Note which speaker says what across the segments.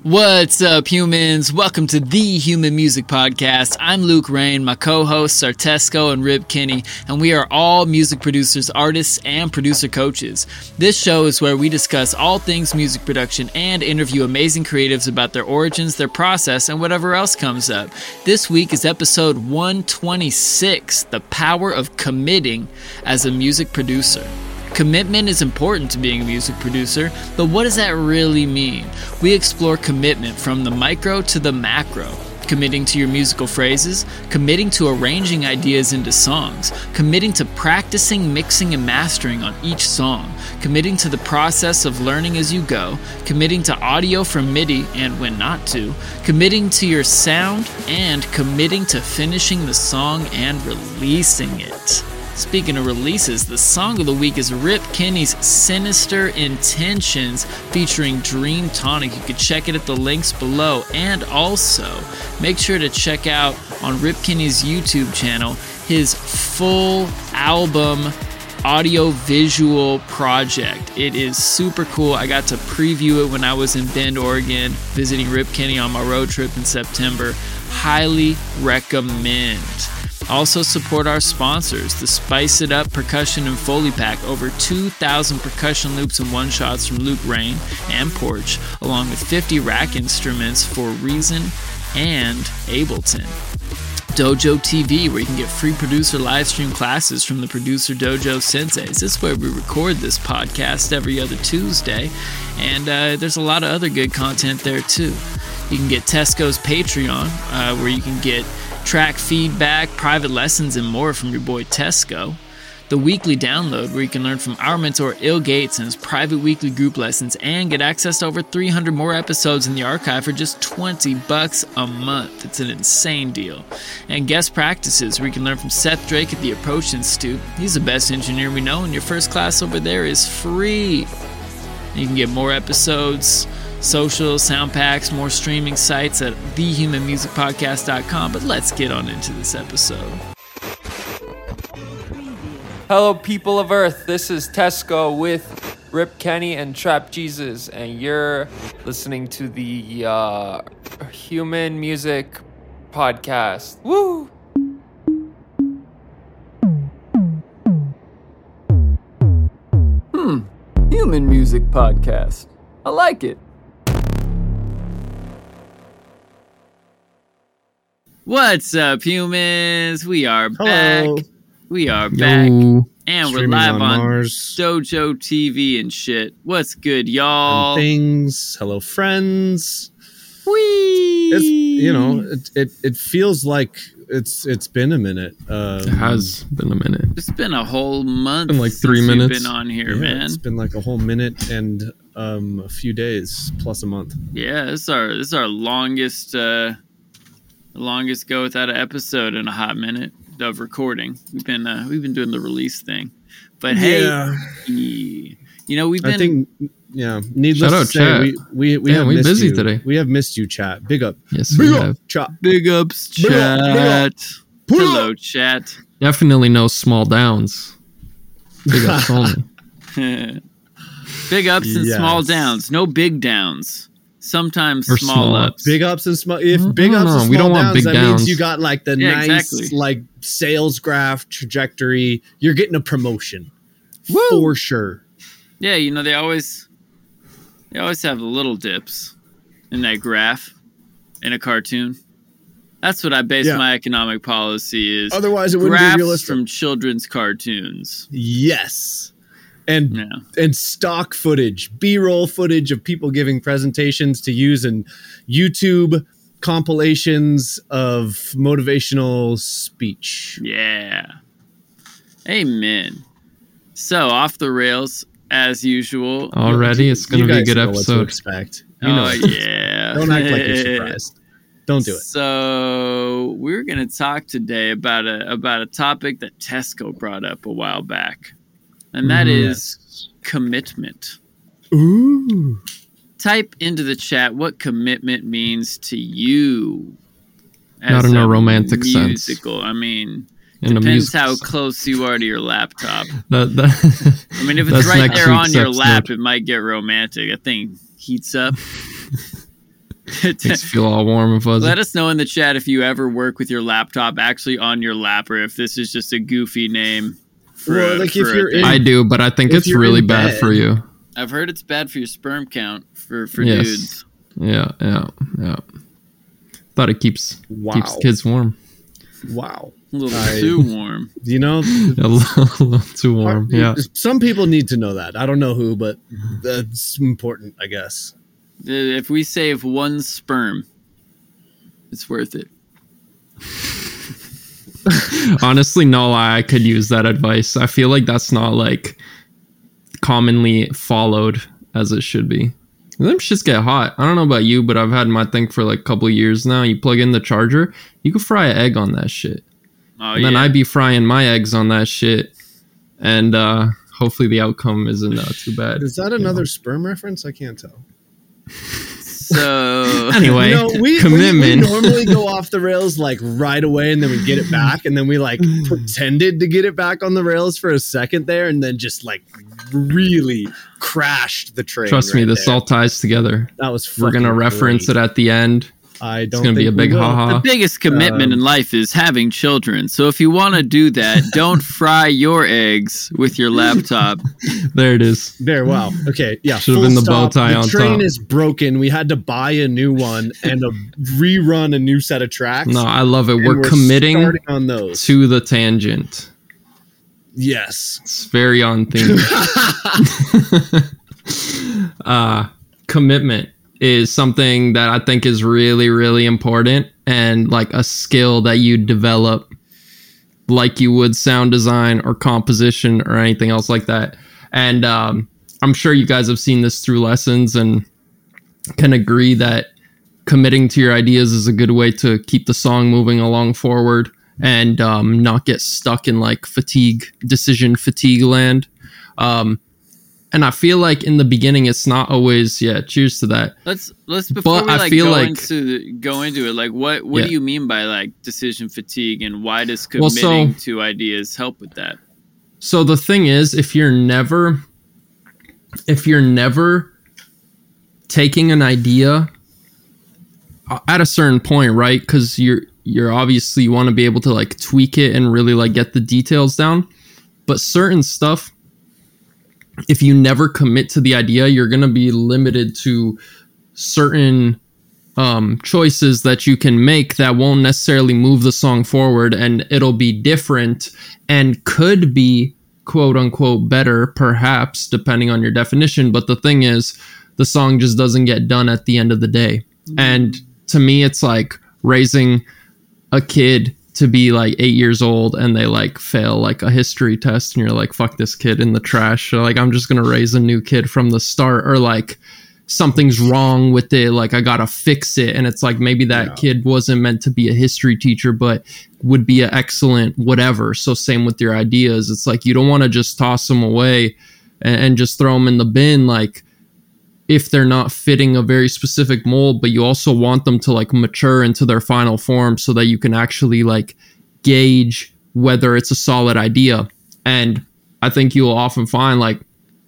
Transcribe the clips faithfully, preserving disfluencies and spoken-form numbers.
Speaker 1: What's up, humans? Welcome to the Human Music Podcast. I'm Luke Rain. My co-hosts are Tesco and Rip Kinney, and we are all music producers, artists, and producer coaches. This show is where we discuss all things music production and interview amazing creatives about their origins, their process, and whatever else comes up. This week is episode one twenty-six, The Power of Committing as a Music Producer. Commitment is important to being a music producer, but what does that really mean? We explore commitment from the micro to the macro. Committing to your musical phrases, committing to arranging ideas into songs, committing to practicing, mixing, and mastering on each song, committing to the process of learning as you go, committing to audio from MIDI and when not to, committing to your sound, and committing to finishing the song and releasing it. Speaking of releases, the song of the week is Rip Kinney's Sinister Intentions featuring Dream Tonic. You can check it at the links below. And also, make sure to check out on Rip Kinney's YouTube channel his full album audio-visual project. It is super cool. I got to preview it when I was in Bend, Oregon, visiting Rip Kinney on my road trip in September. Highly recommend. Also support our sponsors, the Spice It Up Percussion and Foley Pack, over two thousand percussion loops and one-shots from Luke Rain and Porch, along with fifty rack instruments for Reason and Ableton. Dojo T V, where you can get free producer live stream classes from the Producer Dojo Senseis. This is where we record this podcast every other Tuesday, and uh, there's a lot of other good content there too. You can get Tesco's Patreon, uh, where you can get track feedback, private lessons, and more from your boy Tesco. The weekly download, where you can learn from our mentor Il Gates and his private weekly group lessons, and get access to over three hundred more episodes in the archive for just twenty bucks a month. It's an insane deal. And guest practices, where you can learn from Seth Drake at the Approach Institute. He's the best engineer we know, and your first class over there is free. You can get more episodes, social, sound packs, more streaming sites at the human music podcast dot com. But let's get on into this episode.
Speaker 2: Hello, people of Earth. This is Tesco with Rip Kenny and Trap Jesus, and you're listening to the uh, Human Music Podcast. Woo!
Speaker 1: Hmm. Human Music Podcast. I like it. What's up, humans? We are
Speaker 3: Hello.
Speaker 1: back. We are back.
Speaker 3: Yo.
Speaker 1: And we're
Speaker 3: Streaming
Speaker 1: live
Speaker 3: on
Speaker 1: on
Speaker 3: Mars.
Speaker 1: Dojo T V and shit. What's good, y'all?
Speaker 3: And things. Hello, friends.
Speaker 1: Whee!
Speaker 3: It's, you know, it, it it feels like it's it's been a minute. Um,
Speaker 4: It has been a minute.
Speaker 1: It's been a whole month
Speaker 4: Been like three
Speaker 1: since
Speaker 4: minutes.
Speaker 1: we've been on here,
Speaker 3: yeah,
Speaker 1: man.
Speaker 3: It's been like a whole minute and um, a few days plus a month.
Speaker 1: Yeah, this is our this is our longest uh longest go without an episode in a hot minute of recording. We've been uh, we've been doing the release thing, but hey,
Speaker 3: Yeah.
Speaker 1: you know we've been.
Speaker 3: I think, yeah. Needless
Speaker 4: Shout out
Speaker 3: to say,
Speaker 4: chat.
Speaker 3: we we we
Speaker 4: Yeah,
Speaker 3: have
Speaker 4: we
Speaker 3: missed
Speaker 4: busy
Speaker 3: you.
Speaker 4: today.
Speaker 3: We have missed you, chat. Big up.
Speaker 4: Yes,
Speaker 3: Big
Speaker 4: we
Speaker 3: up,
Speaker 4: have.
Speaker 3: chat.
Speaker 1: Big ups,
Speaker 3: Big up, big up.
Speaker 1: chat.
Speaker 3: Pull
Speaker 1: Hello, chat.
Speaker 4: Definitely no small downs. Big ups only.
Speaker 1: Big ups and
Speaker 3: Yes.
Speaker 1: small downs. No big downs. Sometimes
Speaker 4: Or
Speaker 1: small,
Speaker 4: small
Speaker 1: ups.
Speaker 3: Big ups and small. If
Speaker 4: No,
Speaker 3: big
Speaker 4: no,
Speaker 3: ups
Speaker 4: no,
Speaker 3: and small
Speaker 4: we don't want
Speaker 3: downs,
Speaker 4: big
Speaker 3: that
Speaker 4: downs.
Speaker 3: means you got like the
Speaker 1: Yeah,
Speaker 3: nice
Speaker 1: exactly.
Speaker 3: like sales graph trajectory. You're getting a promotion
Speaker 1: Woo!
Speaker 3: for sure.
Speaker 1: Yeah, you know they always they always have the little dips in that graph in a cartoon. That's what I base
Speaker 3: Yeah.
Speaker 1: my economic policy is.
Speaker 3: Otherwise, it wouldn't
Speaker 1: graphs
Speaker 3: be realistic.
Speaker 1: from children's cartoons.
Speaker 3: Yes, and
Speaker 1: Yeah.
Speaker 3: and stock footage, B-roll footage of people giving presentations to use in YouTube compilations of motivational speech.
Speaker 1: Yeah. Amen. So off the rails as usual.
Speaker 4: Already, it's going
Speaker 3: You
Speaker 4: to be a
Speaker 3: guys
Speaker 4: good
Speaker 3: know what to
Speaker 4: episode.
Speaker 3: expect. You know
Speaker 1: Oh
Speaker 3: it.
Speaker 1: yeah.
Speaker 3: Don't act like you're surprised. Don't do it.
Speaker 1: So we're going to talk today about a about a topic that Tesco brought up a while back, and that
Speaker 4: Mm.
Speaker 1: is commitment.
Speaker 3: Ooh.
Speaker 1: Type into the chat what commitment means to you.
Speaker 4: Not
Speaker 1: as
Speaker 4: in a romantic sense.
Speaker 1: musical. I mean,
Speaker 4: In a
Speaker 1: depends
Speaker 4: music
Speaker 1: how
Speaker 4: sense.
Speaker 1: close you are to your laptop.
Speaker 4: That, that,
Speaker 1: I mean, if it's
Speaker 4: that's
Speaker 1: right
Speaker 4: next
Speaker 1: there
Speaker 4: week's
Speaker 1: on your
Speaker 4: episode.
Speaker 1: lap, it might get romantic. That thing heats up.
Speaker 4: Makes you feel all warm and fuzzy.
Speaker 1: Let us know in the chat if you ever work with your laptop actually on your lap, or if this is just a goofy name. For
Speaker 3: Well,
Speaker 1: a,
Speaker 3: like
Speaker 1: for
Speaker 3: if
Speaker 1: a
Speaker 3: you're
Speaker 1: thing.
Speaker 3: in-
Speaker 4: I do, but I think
Speaker 3: If
Speaker 4: it's
Speaker 3: you're
Speaker 4: really
Speaker 3: in
Speaker 4: bad
Speaker 3: bed-
Speaker 4: for you.
Speaker 1: I've heard it's bad for your sperm count for for
Speaker 4: Yes.
Speaker 1: dudes.
Speaker 4: Yeah, yeah, yeah. Thought it keeps
Speaker 3: Wow.
Speaker 4: keeps kids warm.
Speaker 3: Wow.
Speaker 1: A little
Speaker 3: I-
Speaker 1: too warm.
Speaker 3: You know,
Speaker 4: A little, a little too warm. Yeah.
Speaker 3: some people need to know that. I don't know who, but that's important, I guess.
Speaker 1: If we save one sperm, it's worth it.
Speaker 4: Honestly, no lie, I could use that advice. I feel like that's not like commonly followed as it should be. Them shits get hot. I don't know about you, but I've had my thing for like a couple of years now. You plug in the charger, you can fry an egg on that shit.
Speaker 1: Oh,
Speaker 4: And
Speaker 1: yeah.
Speaker 4: then I'd be frying my eggs on that shit. And uh hopefully the outcome isn't uh, too bad.
Speaker 3: Is that another sperm reference? I can't tell.
Speaker 1: So
Speaker 4: Anyway,
Speaker 3: You know, we, we, we
Speaker 4: commitment.
Speaker 3: normally go off the rails like right away, and then we get it back, and then we like pretended to get it back on the rails for a second there, and then just like really crashed the train.
Speaker 4: Trust me,
Speaker 3: right
Speaker 4: this
Speaker 3: there.
Speaker 4: all ties together.
Speaker 3: That was.
Speaker 4: We're gonna reference it at the end.
Speaker 3: I don't.
Speaker 4: It's gonna be a
Speaker 3: think we
Speaker 4: big
Speaker 3: will.
Speaker 4: haha.
Speaker 1: the biggest commitment
Speaker 3: Um,
Speaker 1: in life is having children. So if you want to do that, don't fry your eggs with your laptop.
Speaker 4: There it is.
Speaker 3: There, wow. Okay, yeah.
Speaker 4: Should've
Speaker 3: full
Speaker 4: been the
Speaker 3: stop.
Speaker 4: bow tie
Speaker 3: the
Speaker 4: on
Speaker 3: train
Speaker 4: top.
Speaker 3: is broken. We had to buy a new one and a rerun a new set of tracks.
Speaker 4: No, I love it.
Speaker 3: and
Speaker 4: We're, committing
Speaker 3: starting on those.
Speaker 4: to the tangent.
Speaker 3: Yes.
Speaker 4: It's very on theme. uh, commitment is something that I think is really, really important, and like a skill that you develop like you would sound design or composition or anything else like that. And um, I'm sure you guys have seen this through lessons and can agree that committing to your ideas is a good way to keep the song moving along forward and um, not get stuck in like fatigue, decision fatigue land. Um, and I feel like in the beginning, it's not always, yeah, cheers to that.
Speaker 1: Let's let's before
Speaker 4: But
Speaker 1: we
Speaker 4: I
Speaker 1: like
Speaker 4: feel
Speaker 1: go
Speaker 4: like-
Speaker 1: into the, go into it. Like what what
Speaker 4: Yeah.
Speaker 1: do you mean by like decision fatigue, and why does
Speaker 4: Well,
Speaker 1: committing
Speaker 4: so-
Speaker 1: to ideas help with that?
Speaker 4: So the thing is, if you're never, if you're never taking an idea at a certain point, right? Because you're you're obviously you want to be able to like tweak it and really like get the details down. But certain stuff, if you never commit to the idea, you're gonna be limited to certain um, choices that you can make that won't necessarily move the song forward, and it'll be different and could be quote unquote better, perhaps, depending on your definition. But the thing is, the song just doesn't get done at the end of the day. Mm-hmm. And to me, it's like raising a kid to be like eight years old and they like fail like a history test, and you're like, fuck this kid in the trash. So, like, I'm just gonna raise a new kid from the start, or like something's wrong with it, like I gotta fix it. And it's like maybe that yeah. kid wasn't meant to be a history teacher, but would be an excellent whatever. So same with your ideas. It's like you don't want to just toss them away and, and just throw them in the bin, like if they're not fitting a very specific mold, but you also want them to like mature into their final form so that you can actually like gauge whether it's a solid idea. And I think you'll often find like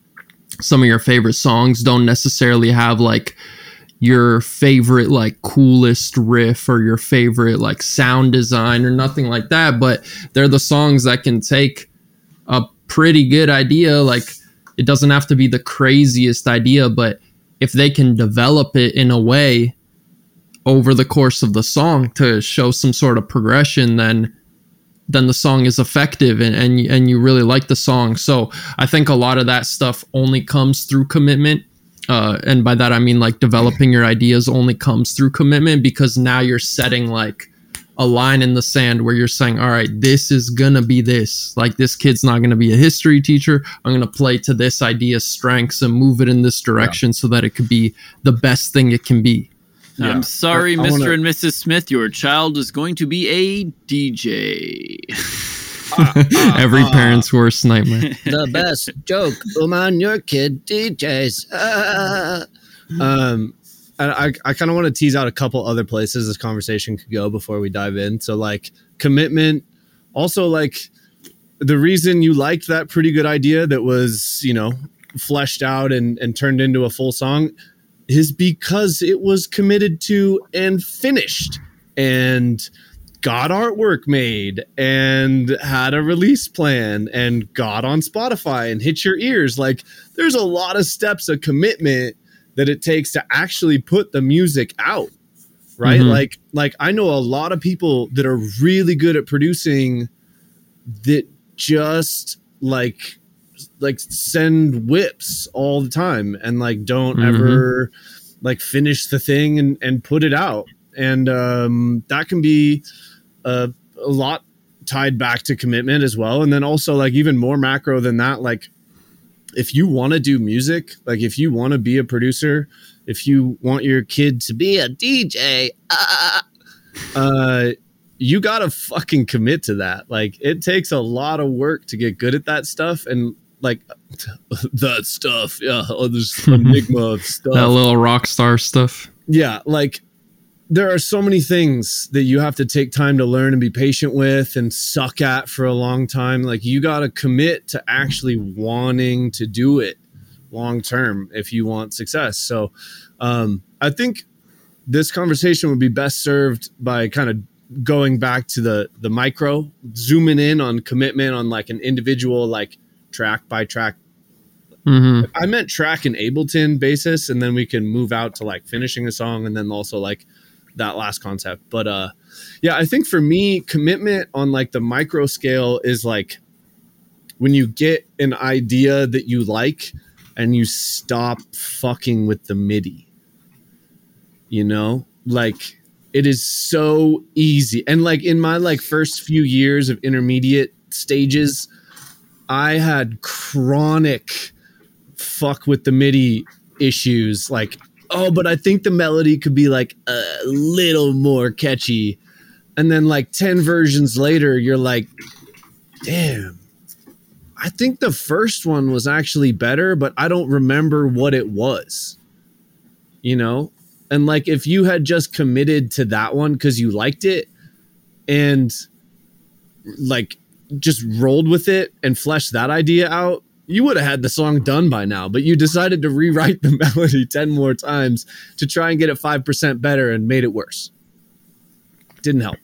Speaker 4: some of your favorite songs don't necessarily have like your favorite like coolest riff or your favorite like sound design or nothing like that, but they're the songs that can take a pretty good idea. Like it doesn't have to be the craziest idea, but if they can develop it in a way over the course of the song to show some sort of progression, then then the song is effective and, and, and you really like the song. So I think a lot of that stuff only comes through commitment. Uh, and by that, I mean like developing your ideas only comes through commitment, because now you're setting like a line in the sand where you're saying, all right, this is going to be this. Like this kid's not going to be a history teacher. I'm going to play to this idea's strengths and move it in this direction yeah. so that it could be the best thing it can be.
Speaker 1: Yeah. I'm sorry, I, I Mister wanna... and Missus Smith, your child is going to be a D J.
Speaker 4: uh, uh, Every uh, parent's worst nightmare.
Speaker 3: The best joke among your kid D Js. Uh, um, I, I kind of want to tease out a couple other places this conversation could go before we dive in. So like commitment, also like the reason you liked that pretty good idea that was, you know, fleshed out and, and turned into a full song. is because it was committed to and finished and got artwork made and had a release plan and got on Spotify and hit your ears. Like, there's a lot of steps of commitment that it takes to actually put the music out, right? Mm-hmm. Like, like I know a lot of people that are really good at producing that just like, like send whips all the time and like don't mm-hmm. ever like finish the thing and, and put it out. And um, that can be a, a lot tied back to commitment as well. And then also like even more macro than that, like if you want to do music, like if you want to be a producer, if you want your kid to be a D J, uh, uh, you got to fucking commit to that. Like it takes a lot of work to get good at that stuff. And like that stuff. Yeah. Oh, this enigma of stuff.
Speaker 4: That little rock star stuff.
Speaker 3: Yeah. Like there are so many things that you have to take time to learn and be patient with and suck at for a long time. Like you got to commit to actually wanting to do it long term if you want success. So um, I think this conversation would be best served by kind of going back to the, the micro, zooming in on commitment on like an individual, like track by track. Mm-hmm. I meant track and Ableton basis, and then we can move out to like finishing a song and then also like that last concept. But uh yeah, I think for me, commitment on like the micro scale is like when you get an idea that you like and you stop fucking with the MIDI, you know, like it is so easy. And like in my like first few years of intermediate stages, I had chronic fuck with the MIDI issues. Like, oh, but I think the melody could be like a little more catchy. And then like ten versions later, you're like, damn, I think the first one was actually better, but I don't remember what it was, you know? And like, if you had just committed to that one because you liked it and like just rolled with it and fleshed that idea out, you would have had the song done by now, but you decided to rewrite the melody ten more times to try and get it five percent better and made it worse. Didn't help.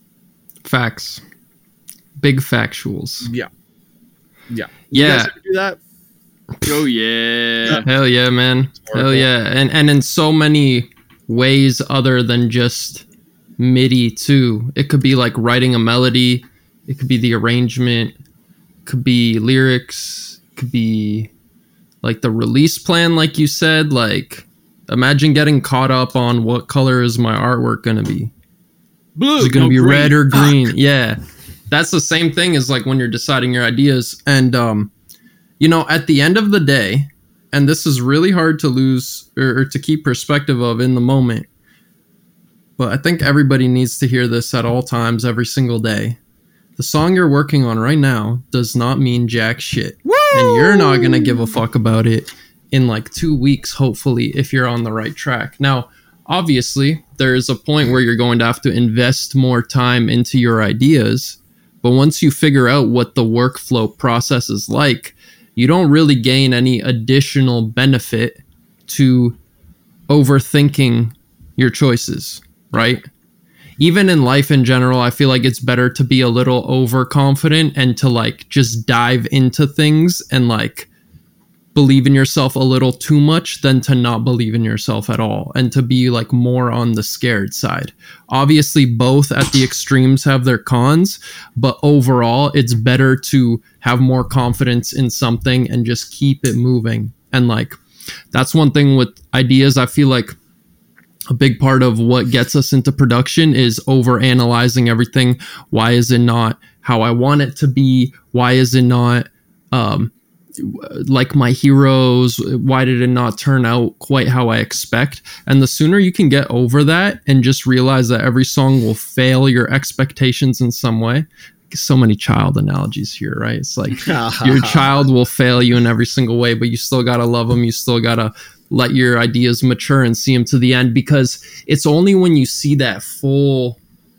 Speaker 4: Facts. Big factuals.
Speaker 3: Yeah. Yeah.
Speaker 4: Yeah.
Speaker 3: You guys ever do that?
Speaker 1: Oh, yeah.
Speaker 4: Hell yeah, man. Hell yeah. And, and in so many ways other than just MIDI too. It could be like writing a melody. It could be the arrangement. It could be lyrics. Could be like the release plan, like you said. Like imagine getting caught up on what color is my artwork gonna be. Blue. Is it gonna no, be green. Red or green? Fuck. Yeah, that's the same thing as like when you're deciding your ideas. And um, you know, at the end of the day, and this is really hard to lose or, or to keep perspective of in the moment, but I think everybody needs to hear this at all times, every single day. The song you're working on right now does not mean jack shit. Woo! And you're not going to give a fuck about it in like two weeks, hopefully, if you're on the right track. Now, obviously, there is a point where you're going to have to invest more time into your ideas. But once you figure out what the workflow process is like, you don't really gain any additional benefit to overthinking your choices, right? Even in life in general, I feel like it's better to be a little overconfident and to like just dive into things and like believe in yourself a little too much than to not believe in yourself at all and to be like more on the scared side. Obviously, both at the extremes have their cons, but overall, it's better to have more confidence in something and just keep it moving. And like, that's one thing with ideas. I feel like a big part of what gets us into production is over analyzing everything. Why is it not how I want it to be? Why is it not um, like my heroes? Why did it not turn out quite how I expect? And the sooner you can get over that and just realize that every song will fail your expectations in some way. So many child analogies here, right? It's like your child will fail you in every single way, but you still got to love them. You still got to let your ideas mature and see them to the end, because it's only when you see that full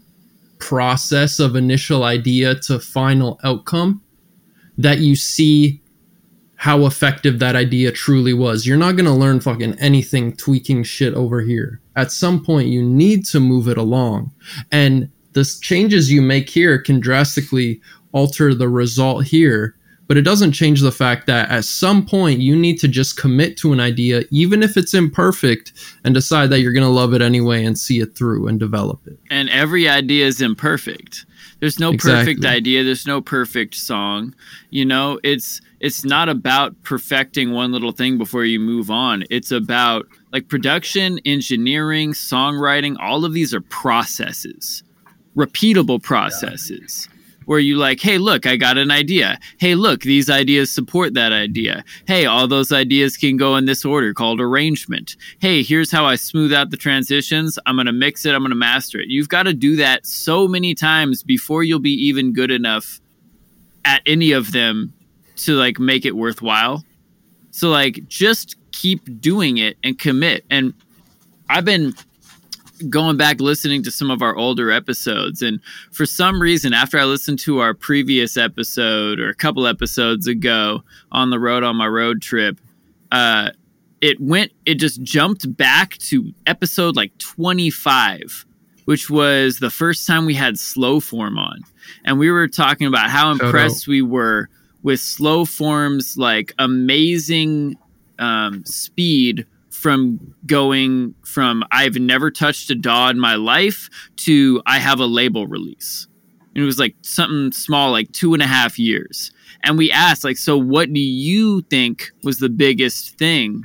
Speaker 4: process of initial idea to final outcome that you see how effective that idea truly was. You're not going to learn fucking anything tweaking shit over here. At some point, you need to move it along. And the changes you make here can drastically alter the result here. But it doesn't change the fact that at some point, you need to just commit to an idea, even if it's imperfect, and decide that you're going to love it anyway and see it through and develop it.
Speaker 1: And every idea is imperfect. There's no
Speaker 4: Exactly.
Speaker 1: perfect idea. There's no perfect song. You know, it's it's not about perfecting one little thing before you move on. It's about like production, engineering, songwriting. All of these are processes, repeatable processes. Yeah. Where you like, hey, look, I got an idea. Hey, look, these ideas support that idea. Hey, all those ideas can go in this order called arrangement. Hey, here's how I smooth out the transitions. I'm going to mix it. I'm going to master it. You've got to do that so many times before you'll be even good enough at any of them to like make it worthwhile. So like, just keep doing it and commit. And I've been going back listening to some of our older episodes, and for some reason after I listened to our previous episode or a couple episodes ago on the road on my road trip, uh it went it just jumped back to episode like twenty-five, which was the first time we had Slow Form on, and we were talking about how impressed we were with Slow Form's like amazing um speed from going from I've never touched a D A W in my life to I have a label release. And it was like something small, like two and a half years. And we asked, like, so what do you think was the biggest thing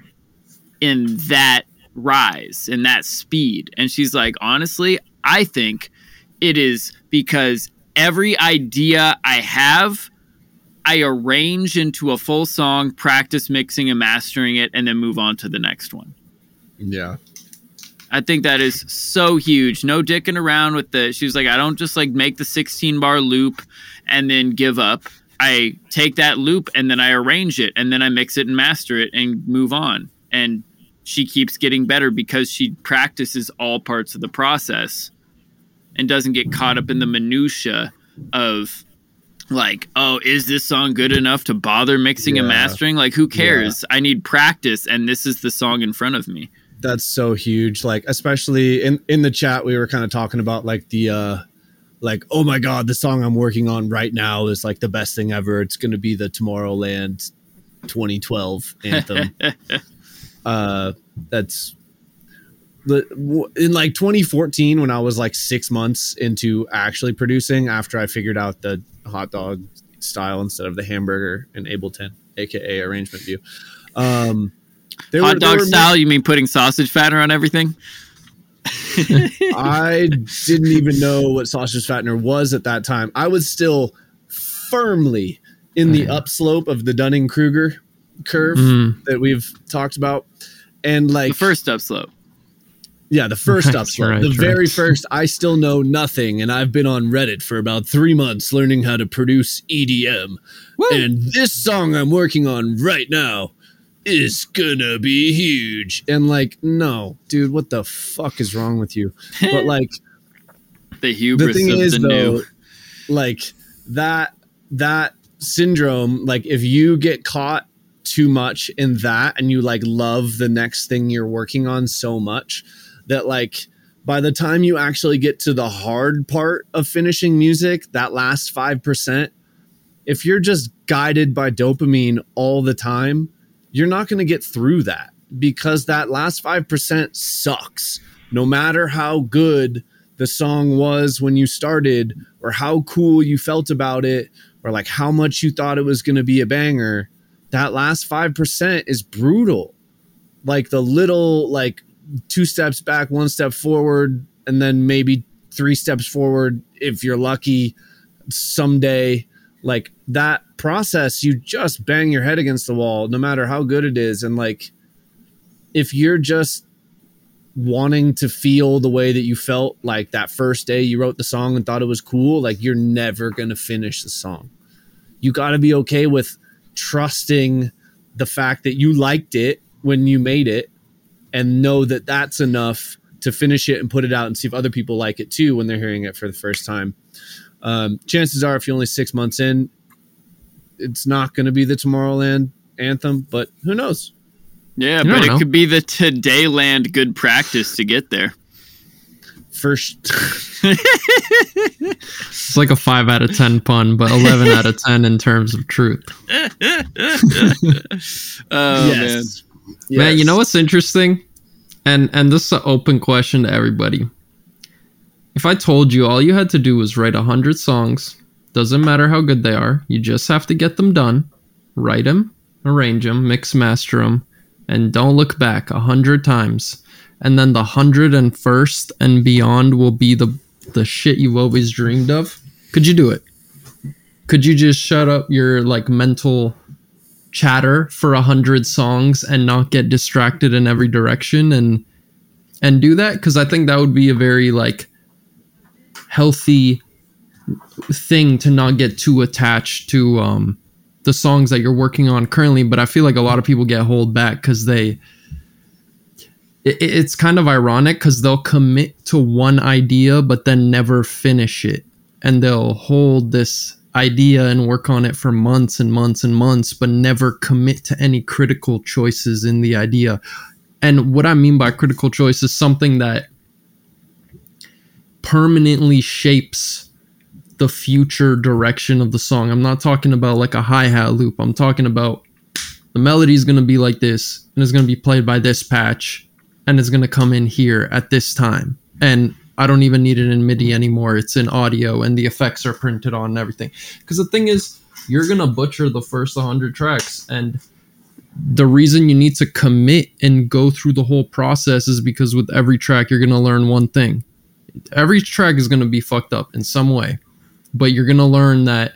Speaker 1: in that rise, in that speed? And she's like, honestly, I think it is because every idea I have, I arrange into a full song, practice mixing and mastering it, and then move on to the next one.
Speaker 3: Yeah.
Speaker 1: I think that is so huge. No dicking around with the, she was like, I don't just like make the sixteen bar loop and then give up. I take that loop and then I arrange it and then I mix it and master it and move on. And she keeps getting better because she practices all parts of the process and doesn't get caught up in the minutia of like, oh, is this song good enough to bother mixing
Speaker 3: yeah.
Speaker 1: and mastering? Like, who cares? Yeah. I need practice, and this is the song in front of me.
Speaker 3: That's so huge. Like, especially in, in the chat, we were kind of talking about like the, uh, like, oh my God, the song I'm working on right now is like the best thing ever. It's going to be the Tomorrowland twenty twelve anthem. uh, that's the in like twenty fourteen when I was like six months into actually producing after I figured out the hot dog style instead of the hamburger in Ableton, aka arrangement view. Um,
Speaker 1: Hot were, dog style? You mean putting sausage fattener on everything?
Speaker 3: I didn't even know what sausage fattener was at that time. I was still firmly in the upslope of the Dunning-Kruger curve mm. that we've talked about. And like
Speaker 1: the first upslope.
Speaker 3: Yeah, the first right, upslope. Right, the right. very first, I still know nothing, and I've been on Reddit for about three months learning how to produce E D M. Woo. And this song I'm working on right now is gonna be huge. And like, no, dude, what the fuck is wrong with you? But like,
Speaker 1: the hubris
Speaker 3: the thing
Speaker 1: of
Speaker 3: is,
Speaker 1: the
Speaker 3: though,
Speaker 1: new.
Speaker 3: Like that that syndrome, like if you get caught too much in that and you like love the next thing you're working on so much that like by the time you actually get to the hard part of finishing music, that last five percent, if you're just guided by dopamine all the time, you're not going to get through that because that last five percent sucks. No matter how good the song was when you started or how cool you felt about it or like how much you thought it was going to be a banger, that last five percent is brutal. Like the little like two steps back, one step forward, and then maybe three steps forward if you're lucky someday. Like that process, you just bang your head against the wall no matter how good it is. And like if you're just wanting to feel the way that you felt like that first day you wrote the song and thought it was cool, like you're never gonna finish the song. You got to be okay with trusting the fact that you liked it when you made it and know that that's enough to finish it and put it out and see if other people like it too when they're hearing it for the first time. Um, chances are if you're only six months in, it's not going to be the Tomorrowland anthem, but who knows?
Speaker 1: Yeah,
Speaker 4: You
Speaker 1: but
Speaker 4: don't
Speaker 1: it
Speaker 4: know.
Speaker 1: could be the today land good practice to get there.
Speaker 3: First,
Speaker 4: It's like a five out of ten pun, but eleven out of ten in terms of truth.
Speaker 1: Oh man.
Speaker 3: yes.
Speaker 4: Man, you
Speaker 3: Yes.
Speaker 4: know what's interesting? And and this is an open question to everybody. If I told you all you had to do was write a hundred songs, doesn't matter how good they are, you just have to get them done, write them, arrange them, mix, master them, and don't look back a hundred times. And then the hundred and first and beyond will be the the shit you've always dreamed of. Could you do it? Could you just shut up your like mental chatter for a hundred songs and not get distracted in every direction and and do that? Because I think that would be a very like healthy thing to not get too attached to um the songs that you're working on currently. But I feel like a lot of people get hold back because they it, it's kind of ironic because they'll commit to one idea but then never finish it, and they'll hold this idea and work on it for months and months and months but never commit to any critical choices in the idea. And what I mean by critical choice is something that permanently shapes the future direction of the song. I'm not talking about like a hi-hat loop. I'm talking about the melody is going to be like this and it's going to be played by this patch and it's going to come in here at this time. And I don't even need it in MIDI anymore. It's in audio and the effects are printed on and everything. Because the thing is, you're going to butcher the first one hundred tracks. And the reason you need to commit and go through the whole process is because with every track, you're going to learn one thing. Every track is going to be fucked up in some way. But you're going to learn that,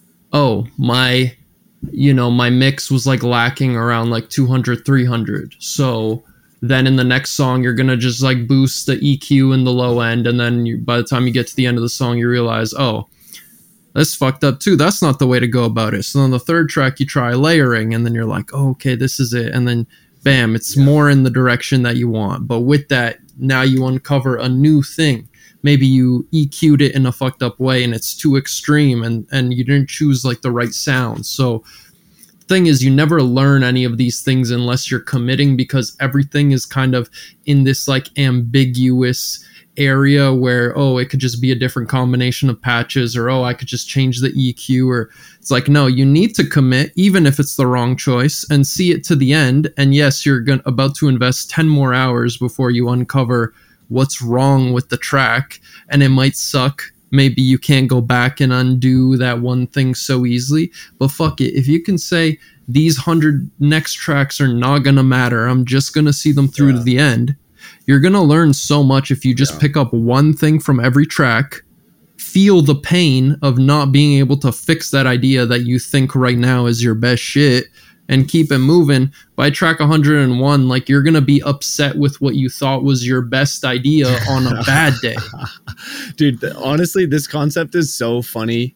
Speaker 4: oh, my, you know, my mix was like lacking around like two hundred, three hundred. So then in the next song, you're going to just like boost the E Q in the low end. And then you, by the time you get to the end of the song, you realize, oh, that's fucked up too. That's not the way to go about it. So on the third track, you try layering and then you're like, oh, okay, this is it. And then bam, it's yeah. more in the direction that you want. But with that, now you uncover a new thing. Maybe you E Q'd it in a fucked up way and it's too extreme and, and you didn't choose like the right sound. So thing is, you never learn any of these things unless you're committing, because everything is kind of in this like ambiguous area where, oh, it could just be a different combination of patches, or oh, I could just change the E Q, or it's like, no, you need to commit even if it's the wrong choice and see it to the end. And yes, you're going about to invest ten more hours before you uncover what's wrong with the track, and it might suck. Maybe you can't go back and undo that one thing so easily, but fuck it. If you can say these hundred next tracks are not going to matter, I'm just going to see them through yeah. to the end. You're going to learn so much if you just yeah. pick up one thing from every track, feel the pain of not being able to fix that idea that you think right now is your best shit, and keep it moving. By track one hundred one, like, you're going to be upset with what you thought was your best idea on a bad day.
Speaker 3: Dude, honestly, this concept is so funny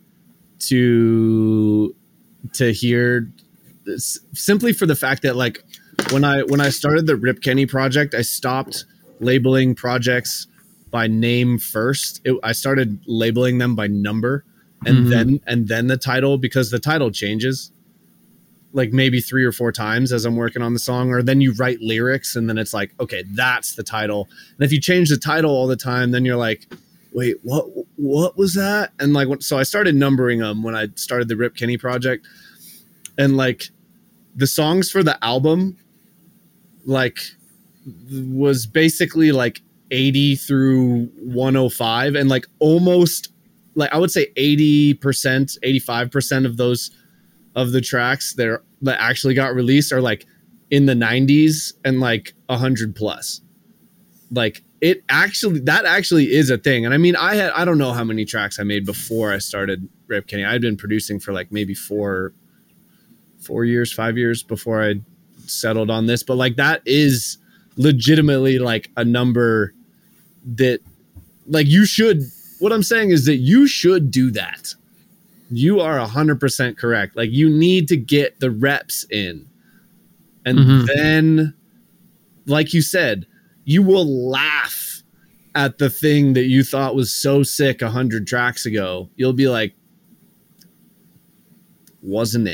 Speaker 3: to to hear, this, simply for the fact that, like, when I when I started the Rip Kenny project, I stopped labeling projects by name first. It, I started labeling them by number, and mm-hmm. then and then the title, because the title changes like maybe three or four times as I'm working on the song, or then you write lyrics and then it's like, okay, that's the title. And if you change the title all the time, then you're like, wait, what, what was that? And like, so I started numbering them when I started the Rip Kenny project, and like the songs for the album, like was basically like eighty through one oh five. And like almost like, I would say eighty percent, eighty-five percent of those of the tracks that are, that actually got released are like in the nineties and like a hundred plus. Like it actually, that actually is a thing. And I mean, I had, I don't know how many tracks I made before I started Rip Kenny. I had been producing for like maybe four, four years, five years before I settled on this. But like, that is legitimately like a number that like you should, what I'm saying is that you should do that. You are one hundred percent correct. Like, you need to get the reps in. And mm-hmm. then, like you said, you will laugh at the thing that you thought was so sick one hundred tracks ago. You'll be like, wasn't it?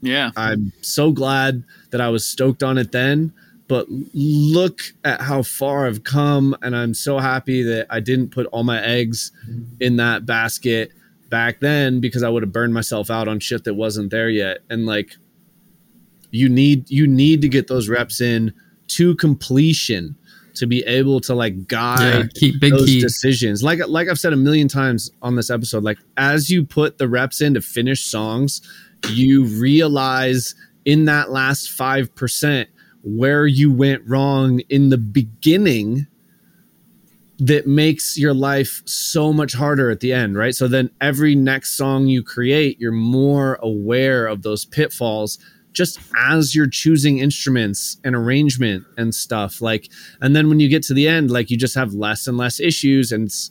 Speaker 1: Yeah.
Speaker 3: I'm so glad that I was stoked on it then, but look at how far I've come, and I'm so happy that I didn't put all my eggs in that basket back then, because I would have burned myself out on shit that wasn't there yet. And like, you need you need to get those reps in to completion to be able to like guide
Speaker 4: Yeah, keep big
Speaker 3: those
Speaker 4: key.
Speaker 3: decisions. Like like I've said a million times on this episode, like as you put the reps in to finish songs, you realize in that last five percent where you went wrong in the beginning that makes your life so much harder at the end, right? So then every next song you create, you're more aware of those pitfalls just as you're choosing instruments and arrangement and stuff. Like, and then when you get to the end, like you just have less and less issues, and it's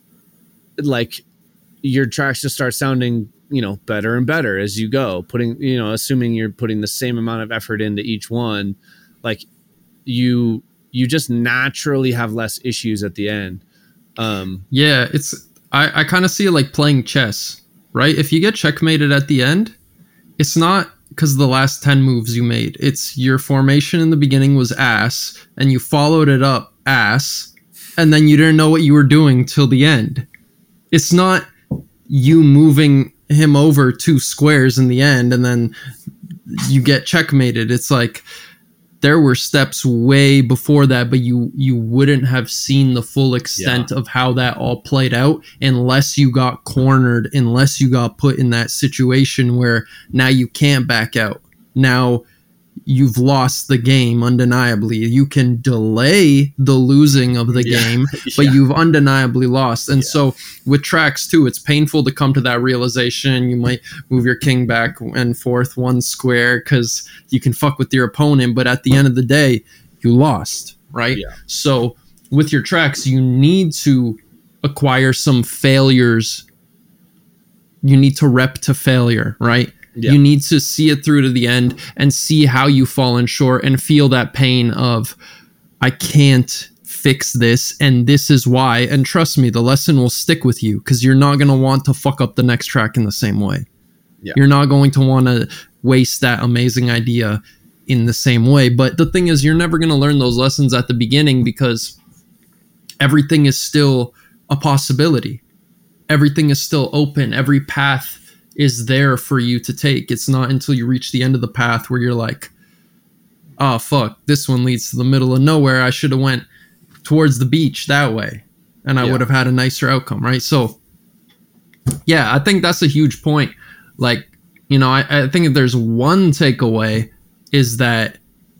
Speaker 3: like your tracks just start sounding, you know, better and better as you go, putting, you know, assuming you're putting the same amount of effort into each one, like you, you just naturally have less issues at the end. Um,
Speaker 4: Yeah, it's I, I kind of see it like playing chess, right? If you get checkmated at the end, it's not because the last ten moves you made. It's your formation in the beginning was ass, and you followed it up ass, and then you didn't know what you were doing till the end. It's not you moving him over two squares in the end, and then you get checkmated. It's like there were steps way before that, but you you wouldn't have seen the full extent
Speaker 3: Yeah.
Speaker 4: of how that all played out unless you got cornered, unless you got put in that situation where now you can't back out. Now you've lost the game undeniably. You can delay the losing of the
Speaker 3: Yeah.
Speaker 4: game, but
Speaker 3: Yeah.
Speaker 4: you've undeniably lost. And
Speaker 3: Yeah.
Speaker 4: so with tracks too, it's painful to come to that realization. You might move your king back and forth one square because you can fuck with your opponent, but at the end of the day, you lost, right?
Speaker 3: Yeah.
Speaker 4: So with your tracks, you need to acquire some failures. You need to rep to failure, right?
Speaker 3: Yeah.
Speaker 4: You need to see it through to the end and see how you've fallen short and feel that pain of, I can't fix this, and this is why. And trust me, the lesson will stick with you because you're not going to want to fuck up the next track in the same way.
Speaker 3: Yeah.
Speaker 4: You're not going to want to waste that amazing idea in the same way. But the thing is, you're never going to learn those lessons at the beginning because everything is still a possibility. Everything is still open. Every path is there for you to take. It's not until you reach the end of the path where you're like, oh fuck, this one leads to the middle of nowhere. I should have went towards the beach that way and I
Speaker 3: Yeah.
Speaker 4: would have had a nicer outcome, right? So yeah, I think that's a huge point. Like, you know, I, I think if there's one takeaway is that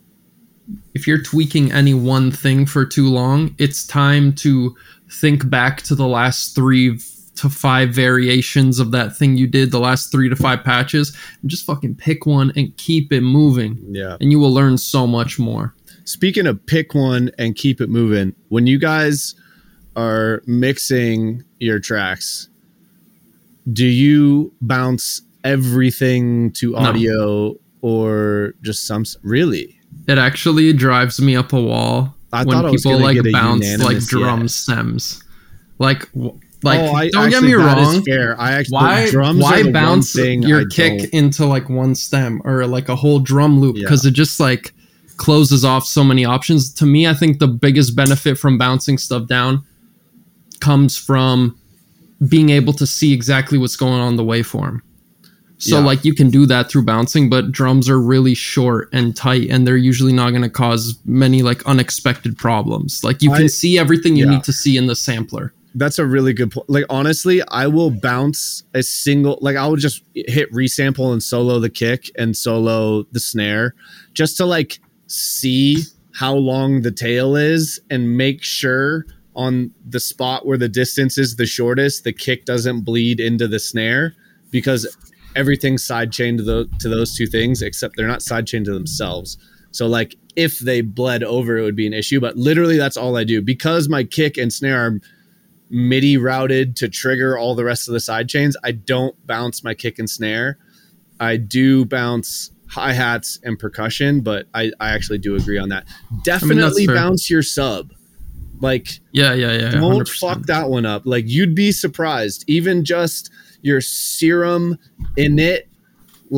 Speaker 4: if you're tweaking any one thing for too long, it's time to think back to the last three to five variations of that thing you did, the last three to five patches, and just fucking pick one and keep it moving.
Speaker 3: Yeah.
Speaker 4: And you will learn so much more.
Speaker 3: Speaking of pick one and keep it moving, when you guys are mixing your tracks, do you bounce everything to audio or just some? Really?
Speaker 4: It actually drives me up a wall
Speaker 3: I
Speaker 4: when
Speaker 3: thought I was
Speaker 4: people
Speaker 3: gonna
Speaker 4: like
Speaker 3: get a
Speaker 4: bounce like
Speaker 3: unanimous
Speaker 4: drum
Speaker 3: yes.
Speaker 4: stems. Like, w- like
Speaker 3: Oh, I-
Speaker 4: don't get
Speaker 3: actually,
Speaker 4: me
Speaker 3: that is
Speaker 4: wrong.
Speaker 3: fair. I actually
Speaker 4: Why,
Speaker 3: the drums
Speaker 4: why
Speaker 3: are the
Speaker 4: bounce
Speaker 3: one thing
Speaker 4: your
Speaker 3: I
Speaker 4: kick
Speaker 3: don't-
Speaker 4: into like one stem or like a whole drum loop?
Speaker 3: Yeah.
Speaker 4: Because it just like closes off so many options. To me, I think the biggest benefit from bouncing stuff down comes from being able to see exactly what's going on in the waveform. So
Speaker 3: Yeah.
Speaker 4: like you can do that through bouncing, but drums are really short and tight and they're usually not going to cause many like unexpected problems. Like you can
Speaker 3: I-
Speaker 4: see everything you
Speaker 3: yeah.
Speaker 4: need to see in the sampler.
Speaker 3: That's a really good point. Like, honestly, I will bounce a single, like, I would just hit resample and solo the kick and solo the snare just to, like, see how long the tail is and make sure on the spot where the distance is the shortest, the kick doesn't bleed into the snare because everything's sidechained to, the, to those two things, except they're not sidechained to themselves. So, like, if they bled over, it would be an issue. But literally, that's all I do. Because my kick and snare are MIDI routed to trigger all the rest of the side chains, I don't bounce my kick and snare. I do bounce hi-hats and percussion, but I, I actually do agree on that. Definitely
Speaker 4: fair.
Speaker 3: bounce your sub. Like,
Speaker 4: Yeah, yeah, yeah.
Speaker 3: don't
Speaker 4: one hundred percent.
Speaker 3: fuck that one up. Like, you'd be surprised. Even just your Serum init, like